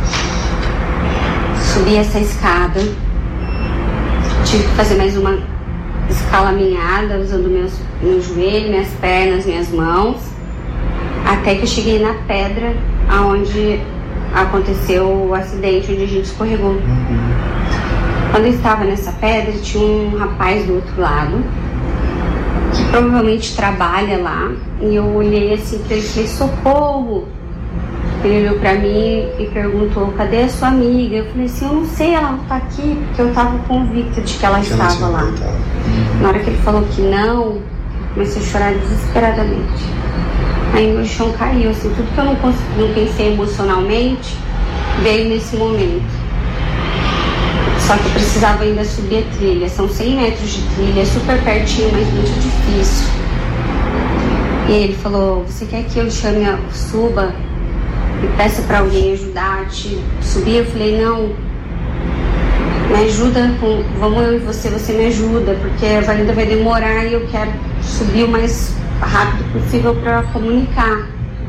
[SPEAKER 14] Subi essa escada, tive que fazer mais uma escalaminhada usando meu joelho, minhas pernas, minhas mãos, até que eu cheguei na pedra aonde aconteceu o acidente, onde a gente escorregou. Quando eu estava nessa pedra, tinha um rapaz do outro lado que provavelmente trabalha lá, e eu olhei assim pra ele e falei, socorro! Ele olhou pra mim e perguntou, cadê a sua amiga? Eu falei assim, eu não sei, ela não tá aqui, porque eu tava convicta de que ela estava lá. Na hora que ele falou que não, comecei a chorar desesperadamente. Aí meu chão caiu, assim, tudo que eu não pensei emocionalmente veio nesse momento. Só que eu precisava ainda subir a trilha, são 100 metros de trilha, super pertinho, mas muito difícil. E ele falou, você quer que eu suba e peça para alguém ajudar a te subir? Eu falei, não, me ajuda, vamos eu e você me ajuda, porque ainda vai demorar e eu quero subir o mais rápido possível para comunicar.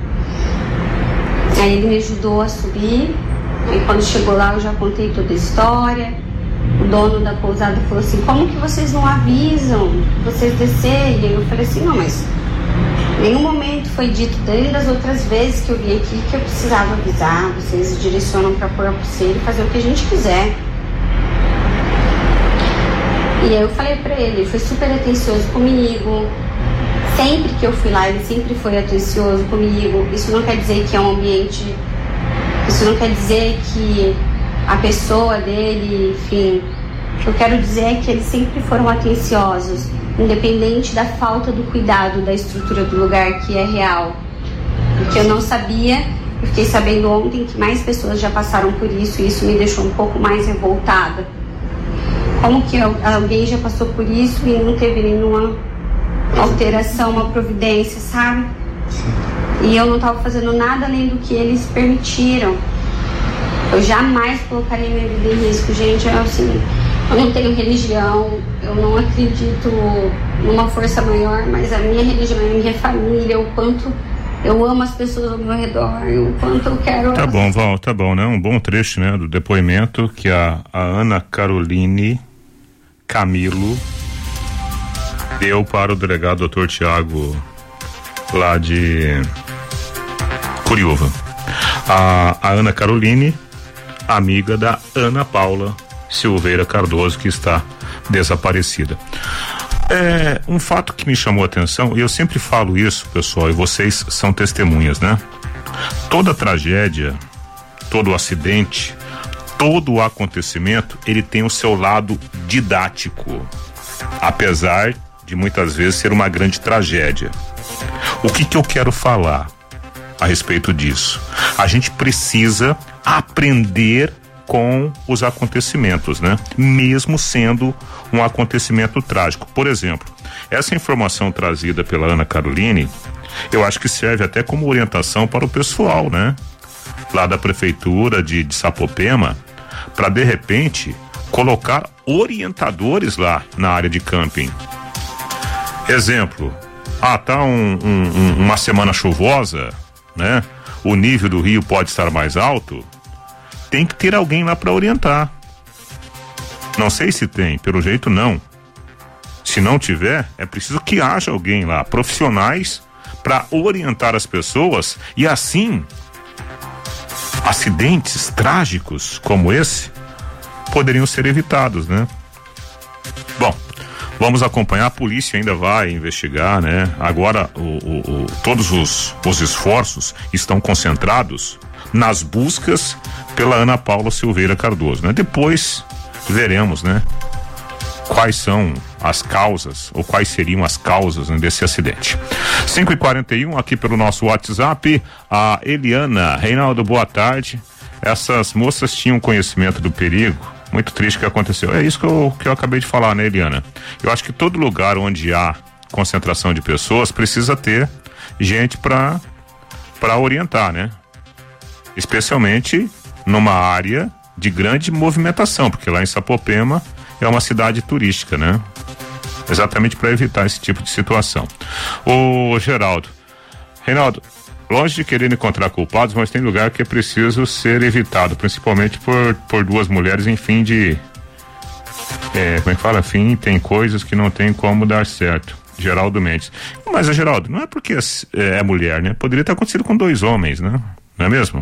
[SPEAKER 14] Aí ele me ajudou a subir, aí quando chegou lá eu já contei toda a história. O dono da pousada falou assim, como que vocês não avisam vocês descerem? E eu falei assim, não, mas em nenhum momento foi dito, desde as outras vezes que eu vim aqui, que eu precisava avisar, vocês direcionam para pôr a pulseira e fazer o que a gente quiser. E aí eu falei pra ele foi super atencioso comigo, sempre que eu fui lá ele sempre foi atencioso comigo. Isso não quer dizer que é um ambiente, isso não quer dizer que a pessoa dele, enfim. O que eu quero dizer é que eles sempre foram atenciosos, independente da falta do cuidado da estrutura do lugar, que é real. Porque eu não sabia, eu fiquei sabendo ontem que mais pessoas já passaram por isso, e isso me deixou um pouco mais revoltada. Como que alguém já passou por isso e não teve nenhuma alteração, uma providência, sabe? E eu não estava fazendo nada além do que eles permitiram. Eu jamais colocaria minha vida em risco, gente. Eu não tenho religião, eu não acredito numa força maior, mas a minha religião é a minha família, o quanto eu amo as pessoas ao meu redor, o quanto eu quero...
[SPEAKER 3] Tá bom, Val, tá bom, né? Um bom trecho, né? Do depoimento que a Ana Caroline Camilo deu para o delegado Dr. Tiago lá de Curiúva. A Ana Caroline, amiga da Ana Paula Silveira Cardoso, que está desaparecida. É um fato que me chamou a atenção, e eu sempre falo isso, pessoal, e vocês são testemunhas, né? Toda tragédia, todo acidente, todo o acontecimento, ele tem o seu lado didático, apesar de muitas vezes ser uma grande tragédia. O que eu quero falar a respeito disso? A gente precisa aprender com os acontecimentos, né? Mesmo sendo um acontecimento trágico. Por exemplo, essa informação trazida pela Ana Caroline, eu acho que serve até como orientação para o pessoal, né? Lá da prefeitura de Sapopema, para de repente colocar orientadores lá na área de camping. Exemplo, tá uma semana chuvosa, né? O nível do rio pode estar mais alto. Tem que ter alguém lá para orientar. Não sei se tem, pelo jeito não. Se não tiver, é preciso que haja alguém lá, profissionais, para orientar as pessoas, e assim acidentes trágicos como esse poderiam ser evitados, né? Bom, vamos acompanhar. A polícia ainda vai investigar, né? Agora todos os esforços estão concentrados nas buscas pela Ana Paula Silveira Cardoso, né? Depois veremos, né? Quais são as causas, ou quais seriam as causas, né, desse acidente. 5h41 aqui pelo nosso WhatsApp, a Eliana. Reinaldo, boa tarde. Essas moças tinham conhecimento do perigo? Muito triste o que aconteceu. É isso que eu acabei de falar, né, Eliana? Eu acho que todo lugar onde há concentração de pessoas precisa ter gente para orientar, né? Especialmente numa área de grande movimentação, porque lá em Sapopema é uma cidade turística, né? Exatamente para evitar esse tipo de situação. Ô Geraldo, Reinaldo, longe de querer encontrar culpados, mas tem lugar que é preciso ser evitado, principalmente por duas mulheres em fim de... como é que fala? Fim, tem coisas que não tem como dar certo. Geraldo Mendes. Mas, Geraldo, não é porque é mulher, né? Poderia ter acontecido com dois homens, né? Não é mesmo?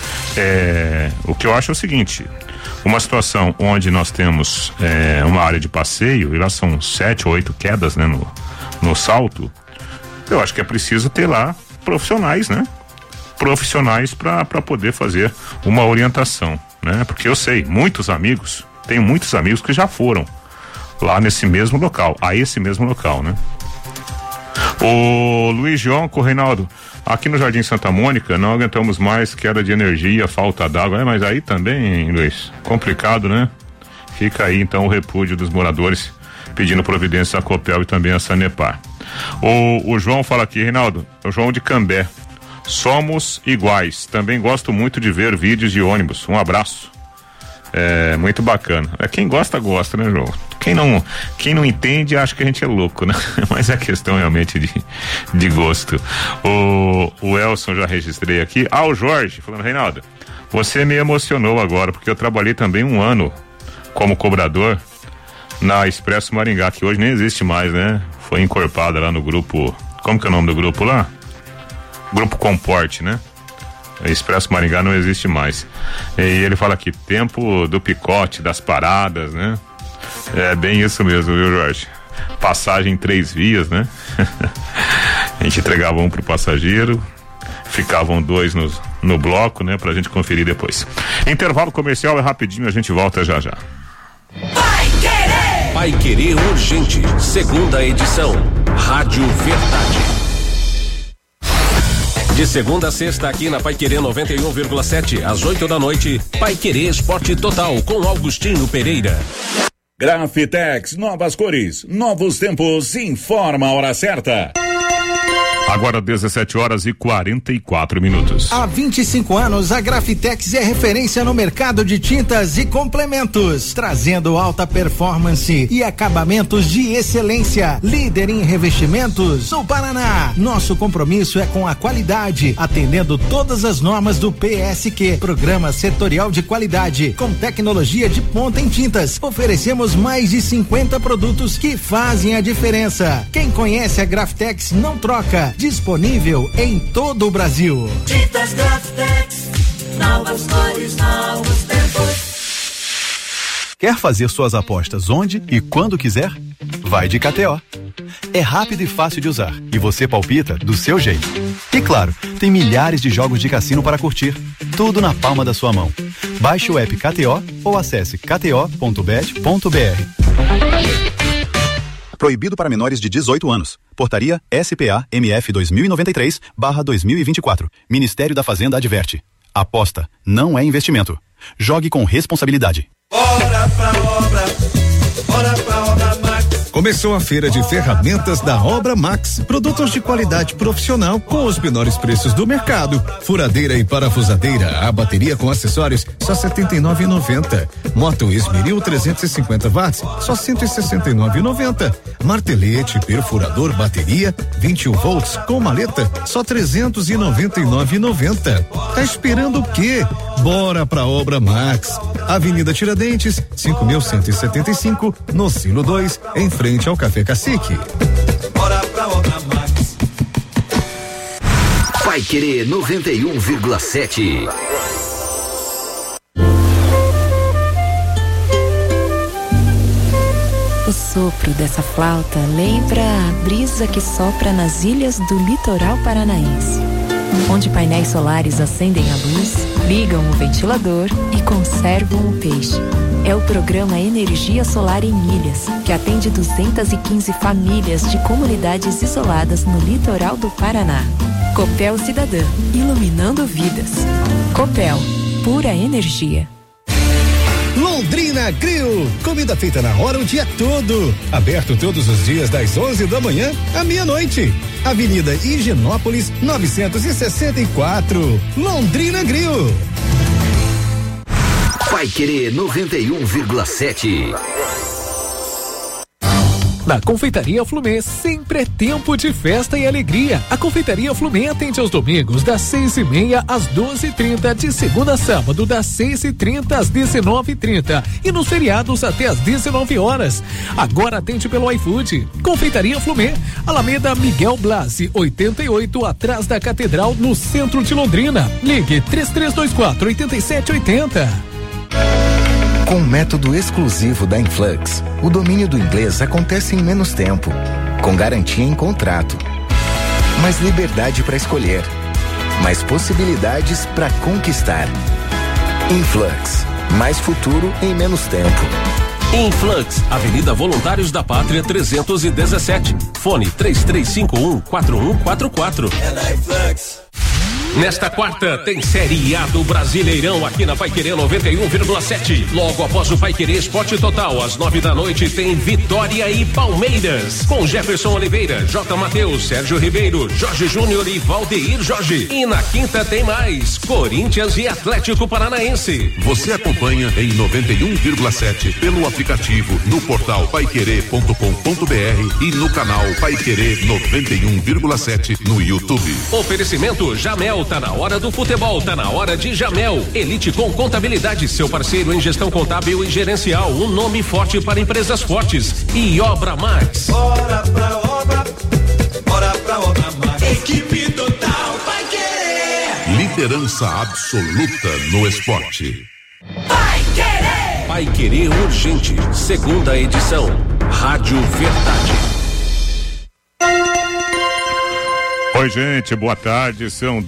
[SPEAKER 3] O que eu acho é o seguinte: uma situação onde nós temos uma área de passeio, e lá são 7 ou 8 quedas, né, no salto, eu acho que é preciso ter lá profissionais, né? Profissionais para poder fazer uma orientação, né? Porque eu sei, tenho muitos amigos que já foram lá nesse mesmo local, a esse mesmo local, né? O Luiz Jonco, Reinaldo, aqui no Jardim Santa Mônica não aguentamos mais queda de energia, falta d'água, mas aí também, Luiz, complicado, né? Fica aí então o repúdio dos moradores pedindo providência à Copel e também à Sanepar. O João fala aqui, Reinaldo, o João de Cambé, somos iguais, também gosto muito de ver vídeos de ônibus, um abraço. Muito bacana. Quem gosta, né, João? Quem não entende, acha que a gente é louco, né? Mas é questão realmente de gosto. O Elson, já registrei aqui. O Jorge, falando, Reinaldo, você me emocionou agora, porque eu trabalhei também 1 ano como cobrador na Expresso Maringá, que hoje nem existe mais, né? Foi encorpada lá no grupo, como que é o nome do grupo lá? Grupo Comporte, né? Expresso Maringá não existe mais. E ele fala aqui, tempo do picote, das paradas, né? É bem isso mesmo, viu, Jorge? Passagem 3 vias, né? A gente entregava um pro passageiro, Ficavam 2 no bloco, né? Pra gente conferir depois. Intervalo comercial é rapidinho, a gente volta já já.
[SPEAKER 2] Pai Querer Urgente, segunda edição. Rádio Verdade. De segunda a sexta aqui na Pai Querer 91,7 às 8 da noite. Pai Querer Esporte Total com Augustinho Pereira.
[SPEAKER 15] Grafitex, novas cores, novos tempos, informa a hora certa.
[SPEAKER 3] Agora 17h44.
[SPEAKER 16] Há 25 anos, a Grafitex é referência no mercado de tintas e complementos, trazendo alta performance e acabamentos de excelência. Líder em revestimentos no Paraná. Nosso compromisso é com a qualidade, atendendo todas as normas do PSQ, Programa Setorial de Qualidade, com tecnologia de ponta em tintas. Oferecemos mais de 50 produtos que fazem a diferença. Quem conhece a Grafitex não troca. Disponível em todo o Brasil.
[SPEAKER 10] Tintas Grafitex, novas cores, novos tempos.
[SPEAKER 17] Quer fazer suas apostas onde e quando quiser? Vai de KTO. É rápido e fácil de usar e você palpita do seu jeito. E claro, tem milhares de jogos de cassino para curtir. Tudo na palma da sua mão. Baixe o app KTO ou acesse kto.bet.br.
[SPEAKER 18] Proibido para menores de 18 anos. Portaria SPA-MF 2023/2024. Ministério da Fazenda adverte. Aposta não é investimento. Jogue com responsabilidade.
[SPEAKER 10] Bora pra obra Max.
[SPEAKER 19] Começou a feira de ferramentas da Obra Max. Produtos de qualidade profissional com os menores preços do mercado. Furadeira e parafusadeira, a bateria com acessórios, só R$ 79,90. Moto Esmeril 350 watts, só R$ 169,90. Martelete, perfurador, bateria, 21 volts com maleta, só R$ 399,90. Tá esperando o quê? Bora pra Obra Max. Avenida Tiradentes, 5.175, no Silo 2, em frente ao Café Cacique.
[SPEAKER 10] Bora pra Obra Max.
[SPEAKER 20] Pai Querer 91,7.
[SPEAKER 21] O sopro dessa flauta lembra a brisa que sopra nas ilhas do litoral paranaense, onde painéis solares acendem a luz, ligam o ventilador e conservam o peixe. É o programa Energia Solar em Ilhas, que atende 215 famílias de comunidades isoladas no litoral do Paraná. Copel Cidadã, iluminando vidas. Copel, pura energia.
[SPEAKER 22] Londrina Grill, comida feita na hora o dia todo. Aberto todos os dias das 11 da manhã à meia-noite. Avenida Higienópolis 964. Londrina Grill.
[SPEAKER 20] Pai Querer 91,7.
[SPEAKER 23] Na Confeitaria Flumê, sempre é tempo de festa e alegria. A Confeitaria Flumê atende aos domingos das 6:30 às 12:30, de segunda a sábado das 6:30 às 19:30 e nos feriados até às 19 horas. Agora atende pelo iFood. Confeitaria Flumê, Alameda Miguel Blasi, 88, atrás da Catedral, no centro de Londrina. Ligue 3324-8780.
[SPEAKER 24] Com o método exclusivo da Influx, o domínio do inglês acontece em menos tempo, com garantia em contrato. Mais liberdade para escolher, mais possibilidades para conquistar. Influx, mais futuro em menos tempo.
[SPEAKER 2] Influx, Avenida Voluntários da Pátria 317. Fone 3351-4144.
[SPEAKER 10] É da Influx.
[SPEAKER 2] Nesta quarta tem Série A do Brasileirão aqui na Pai Querer 91,7. Logo após o Pai Querer Esporte Total, às 9 da noite tem Vitória e Palmeiras, com Jefferson Oliveira, J. Mateus, Sérgio Ribeiro, Jorge Júnior e Valdeir Jorge. E na quinta tem mais Corinthians e Atlético Paranaense.
[SPEAKER 25] Você acompanha em 91,7 pelo aplicativo, no portal paiquerê.com.br e no canal Pai Querer 91,7 no YouTube.
[SPEAKER 2] Oferecimento Jamel. Tá na hora do futebol, tá na hora de Jamel. Elite com Contabilidade, seu parceiro em gestão contábil e gerencial. Um nome forte para empresas fortes. E Obra Max.
[SPEAKER 10] Bora pra Obra Max. Equipe total vai querer.
[SPEAKER 25] Liderança absoluta no esporte.
[SPEAKER 10] Vai querer.
[SPEAKER 2] Pai Querer Urgente, segunda edição. Rádio Verdade.
[SPEAKER 3] Oi, gente, boa tarde. São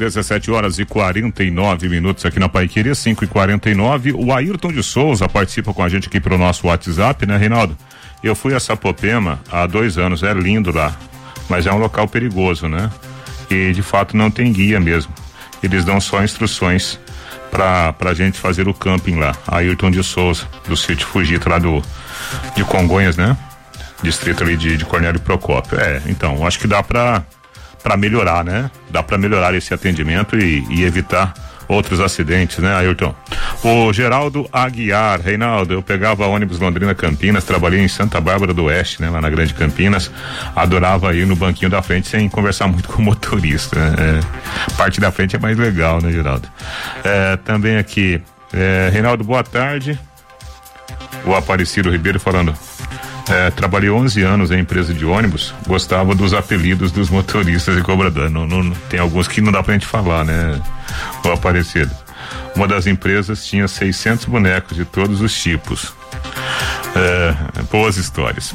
[SPEAKER 3] 17h49 aqui na Paiquerê, 5h49. O Ayrton de Souza participa com a gente aqui pro nosso WhatsApp, né, Reinaldo? Eu fui a Sapopema há 2 anos, é lindo lá, mas é um local perigoso, né? E de fato não tem guia mesmo. Eles dão só instruções pra gente fazer o camping lá. Ayrton de Souza, do sítio Fugito lá de Congonhas, né? Distrito ali de Cornélio Procópio. Então, acho que dá pra melhorar, né? Dá pra melhorar esse atendimento e evitar outros acidentes, né, Ayrton? O Geraldo Aguiar, Reinaldo, eu pegava ônibus Londrina-Campinas, trabalhei em Santa Bárbara do Oeste, né, lá na Grande Campinas, adorava ir no banquinho da frente sem conversar muito com o motorista, né? Parte da frente é mais legal, né, Geraldo? Também aqui, Reinaldo, boa tarde. O Aparecido Ribeiro falando, trabalhei 11 anos em empresa de ônibus, gostava dos apelidos dos motoristas e cobradores. Não, tem alguns que não dá pra gente falar, né? O Aparecido. Uma das empresas tinha 600 bonecos de todos os tipos. Boas histórias.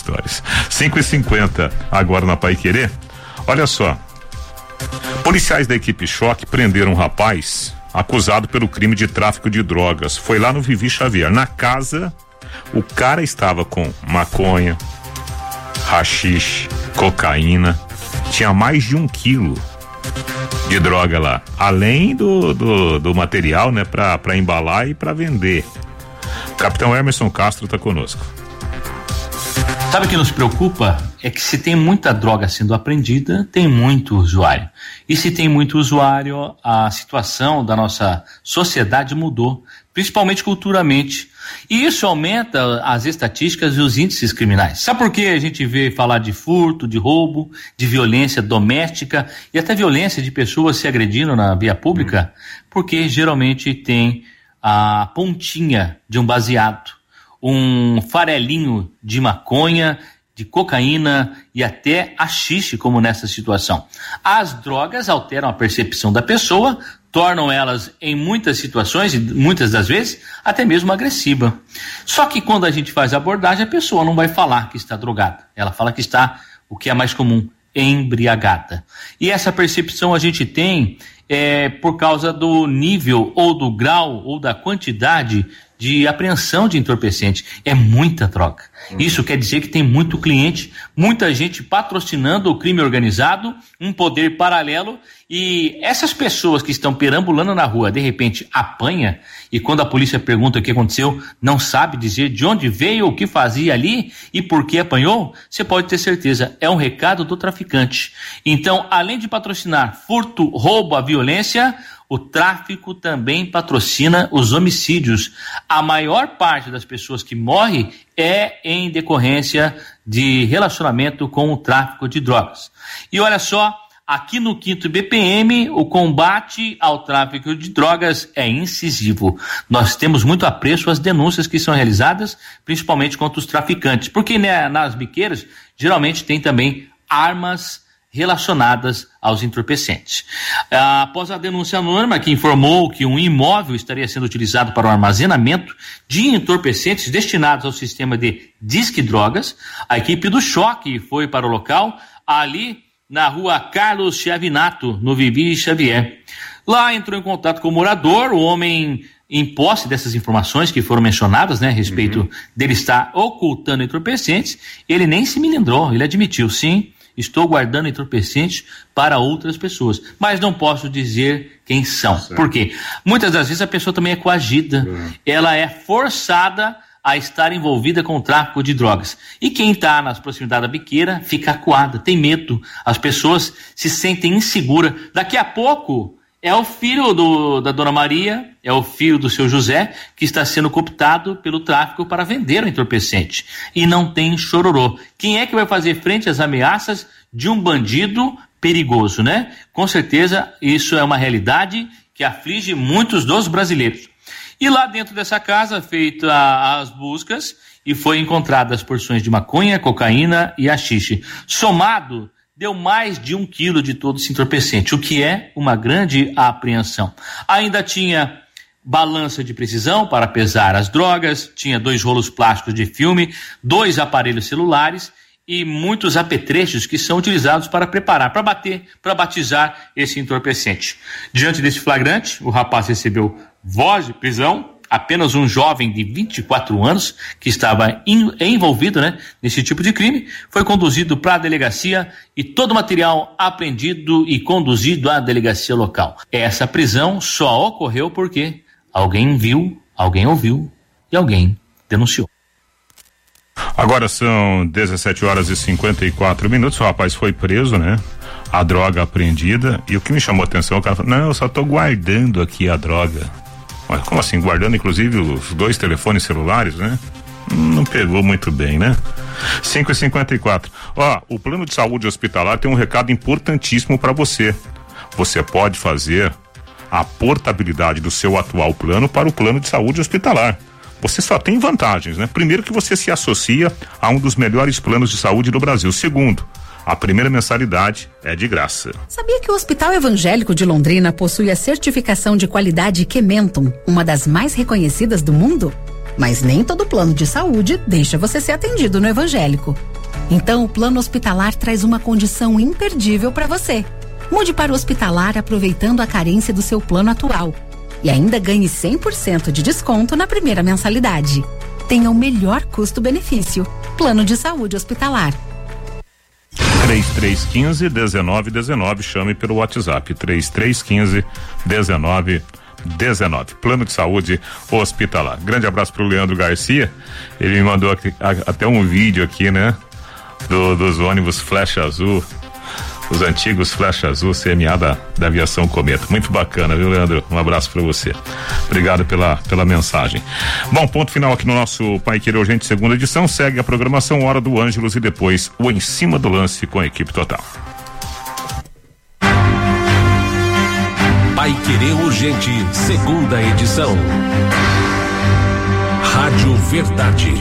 [SPEAKER 3] 5h50 agora na Paiquerê. Olha só. Policiais da equipe Choque prenderam um rapaz acusado pelo crime de tráfico de drogas. Foi lá no Vivi Xavier. Na casa, o cara estava com maconha, haxixe, cocaína, tinha mais de 1 quilo de droga lá, além do material, né, pra embalar e pra vender. Capitão Emerson Castro tá conosco.
[SPEAKER 1] Sabe o que nos preocupa? É que se tem muita droga sendo apreendida, tem muito usuário. E se tem muito usuário, a situação da nossa sociedade mudou, principalmente culturalmente. E isso aumenta as estatísticas e os índices criminais. Sabe por que a gente vê falar de furto, de roubo, de violência doméstica e até violência de pessoas se agredindo na via pública? Porque geralmente tem a pontinha de um baseado, um farelinho de maconha, de cocaína e até haxixe, como nessa situação. As drogas alteram a percepção da pessoa, tornam elas, em muitas situações, e muitas das vezes, até mesmo agressiva. Só que quando a gente faz a abordagem, a pessoa não vai falar que está drogada. Ela fala que está, o que é mais comum, embriagada. E essa percepção a gente tem por causa do nível, ou do grau, ou da quantidade de apreensão de entorpecente. É muita droga. Isso quer dizer que tem muito cliente, muita gente patrocinando o crime organizado, um poder paralelo, e essas pessoas que estão perambulando na rua, de repente apanha, e quando a polícia pergunta o que aconteceu, não sabe dizer de onde veio, o que fazia ali e por que apanhou, você pode ter certeza, é um recado do traficante. Então, além de patrocinar furto, roubo, a violência, o tráfico também patrocina os homicídios. A maior parte das pessoas que morrem é em decorrência de relacionamento com o tráfico de drogas. E olha só, aqui no 5º BPM, o combate ao tráfico de drogas é incisivo. Nós temos muito apreço às denúncias que são realizadas, principalmente contra os traficantes, porque, né, nas biqueiras geralmente tem também armas relacionadas aos entorpecentes. Após a denúncia anônima que informou que um imóvel estaria sendo utilizado para o armazenamento de entorpecentes destinados ao sistema de Disque Drogas, a equipe do Choque foi para o local, ali na rua Carlos Chiavinato, no Vivi Xavier. Lá entrou em contato com o morador, o homem, em posse dessas informações que foram mencionadas, né, a respeito dele estar ocultando entorpecentes, ele nem se melindrou, ele admitiu, sim, estou guardando entorpecentes para outras pessoas, mas não posso dizer quem são. Certo. Por quê? Muitas das vezes a pessoa também é coagida, ela é forçada a estar envolvida com o tráfico de drogas. E quem está nas proximidades da biqueira fica acuada, tem medo, as pessoas se sentem inseguras. Daqui a pouco é o filho da Dona Maria, é o filho do seu José, que está sendo cooptado pelo tráfico para vender o entorpecente. E não tem chororô. Quem é que vai fazer frente às ameaças de um bandido perigoso, né? Com certeza, isso é uma realidade que aflige muitos dos brasileiros. E lá dentro dessa casa, feitas as buscas, e foi encontradas porções de maconha, cocaína e haxixe. Somado, deu mais de 1 quilo de todo esse entorpecente, o que é uma grande apreensão. Ainda tinha balança de precisão para pesar as drogas, tinha 2 rolos plásticos de filme, 2 aparelhos celulares e muitos apetrechos que são utilizados para preparar, para bater, para batizar esse entorpecente. Diante desse flagrante, o rapaz recebeu voz de prisão. Apenas um jovem de 24 anos que estava envolvido, nesse tipo de crime, foi conduzido para a delegacia e todo o material apreendido e conduzido à delegacia local. Essa prisão só ocorreu porque alguém viu, alguém ouviu e alguém denunciou.
[SPEAKER 3] Agora são 17h54. O rapaz foi preso, A droga apreendida. E o que me chamou a atenção, o cara falou: não, eu só tô guardando aqui a droga. Mas como assim? Guardando inclusive os 2 telefones celulares, Não pegou muito bem, 5h54. O plano de saúde hospitalar tem um recado importantíssimo para você. Você pode fazer a portabilidade do seu atual plano para o plano de saúde hospitalar. Você só tem vantagens, Primeiro, que você se associa a um dos melhores planos de saúde do Brasil. Segundo, a primeira mensalidade é de graça.
[SPEAKER 4] Sabia que o Hospital Evangélico de Londrina possui a certificação de qualidade Kementum, uma das mais reconhecidas do mundo? Mas nem todo plano de saúde deixa você ser atendido no Evangélico. Então, o plano hospitalar traz uma condição imperdível para você. Mude para o hospitalar aproveitando a carência do seu plano atual. E ainda ganhe 100% de desconto na primeira mensalidade. Tenha o melhor custo-benefício. Plano de saúde hospitalar.
[SPEAKER 3] 3315-1919, chame pelo WhatsApp, 3315-1919, plano de saúde hospitalar. Grande abraço pro Leandro Garcia, ele me mandou até um vídeo aqui, dos ônibus Flecha Azul, os antigos Flecha Azul CMA da aviação Cometa. Muito bacana, viu, Leandro? Um abraço para você. Obrigado pela mensagem. Bom, ponto final aqui no nosso Pai Querer Urgente, segunda edição. Segue a programação Hora do Ângelos e depois o Em Cima do Lance com a equipe total.
[SPEAKER 2] Pai Querer Urgente, segunda edição. Rádio Verdade.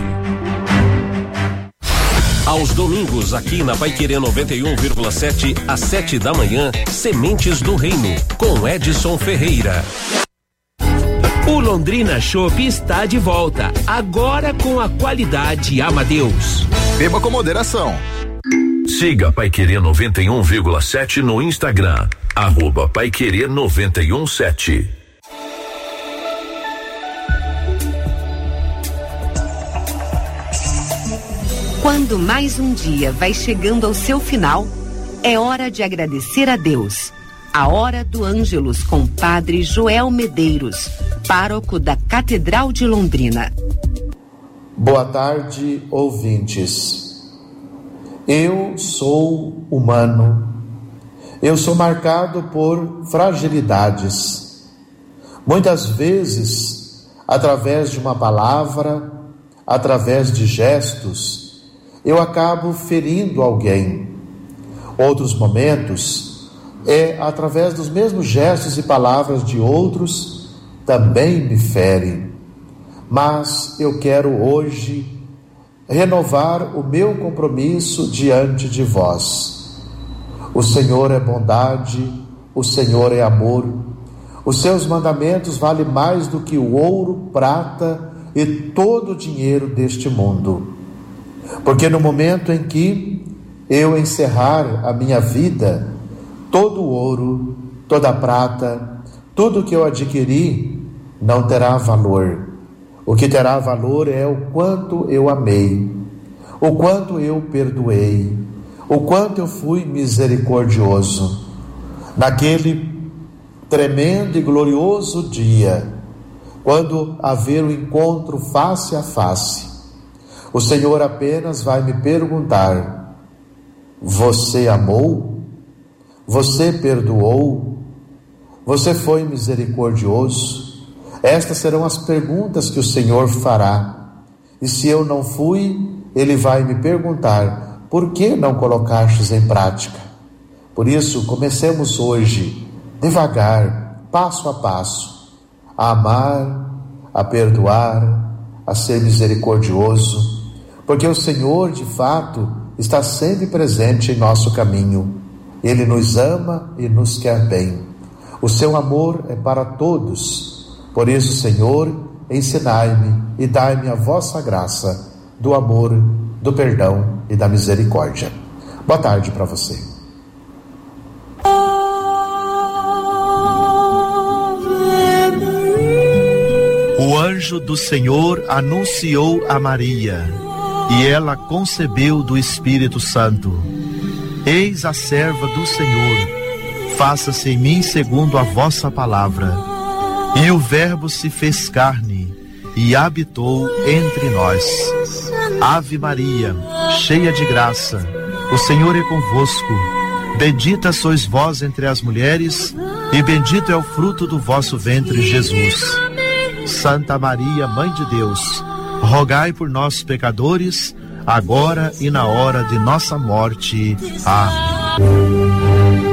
[SPEAKER 2] Aos domingos, aqui na Pai Querer 91,7, às 7 da manhã, Sementes do Reino, com Edson Ferreira.
[SPEAKER 5] O Londrina Chopp está de volta, agora com a qualidade Amadeus.
[SPEAKER 6] Beba com moderação.
[SPEAKER 20] Siga Pai Querer 91,7 no Instagram, @Pai Querer 91,7.
[SPEAKER 8] Quando mais um dia vai chegando ao seu final, é hora de agradecer a Deus. A Hora do Ângelus com Padre Joel Medeiros, pároco da Catedral de Londrina.
[SPEAKER 9] Boa tarde, ouvintes. Eu sou humano. Eu sou marcado por fragilidades. Muitas vezes, através de uma palavra, através de gestos, eu acabo ferindo alguém. Outros momentos, através dos mesmos gestos e palavras de outros, também me ferem. Mas eu quero hoje renovar o meu compromisso diante de vós. O Senhor é bondade, o Senhor é amor. Os seus mandamentos valem mais do que o ouro, prata e todo o dinheiro deste mundo. Porque no momento em que eu encerrar a minha vida, todo o ouro, toda a prata, tudo que eu adquiri não terá valor. O que terá valor é o quanto eu amei, o quanto eu perdoei, o quanto eu fui misericordioso. Naquele tremendo e glorioso dia, quando haver o encontro face a face, o Senhor apenas vai me perguntar: você amou? Você perdoou? Você foi misericordioso? Estas serão as perguntas que o Senhor fará. E se eu não fui, Ele vai me perguntar: por que não colocastes em prática? Por isso, comecemos hoje, devagar, passo a passo, a amar, a perdoar, a ser misericordioso, porque o Senhor, de fato, está sempre presente em nosso caminho. Ele nos ama e nos quer bem. O seu amor é para todos. Por isso, Senhor, ensinai-me e dai-me a vossa graça do amor do perdão e da misericórdia. Boa tarde para você.
[SPEAKER 6] O anjo do Senhor anunciou a Maria, e ela concebeu do Espírito Santo. Eis a serva do Senhor, faça-se em mim segundo a vossa palavra. E o Verbo se fez carne e habitou entre nós. Ave Maria, cheia de graça, o Senhor é convosco. Bendita sois vós entre as mulheres, e bendito é o fruto do vosso ventre, Jesus. Santa Maria, Mãe de Deus, rogai por nós, pecadores, agora e na hora de nossa morte. Amém.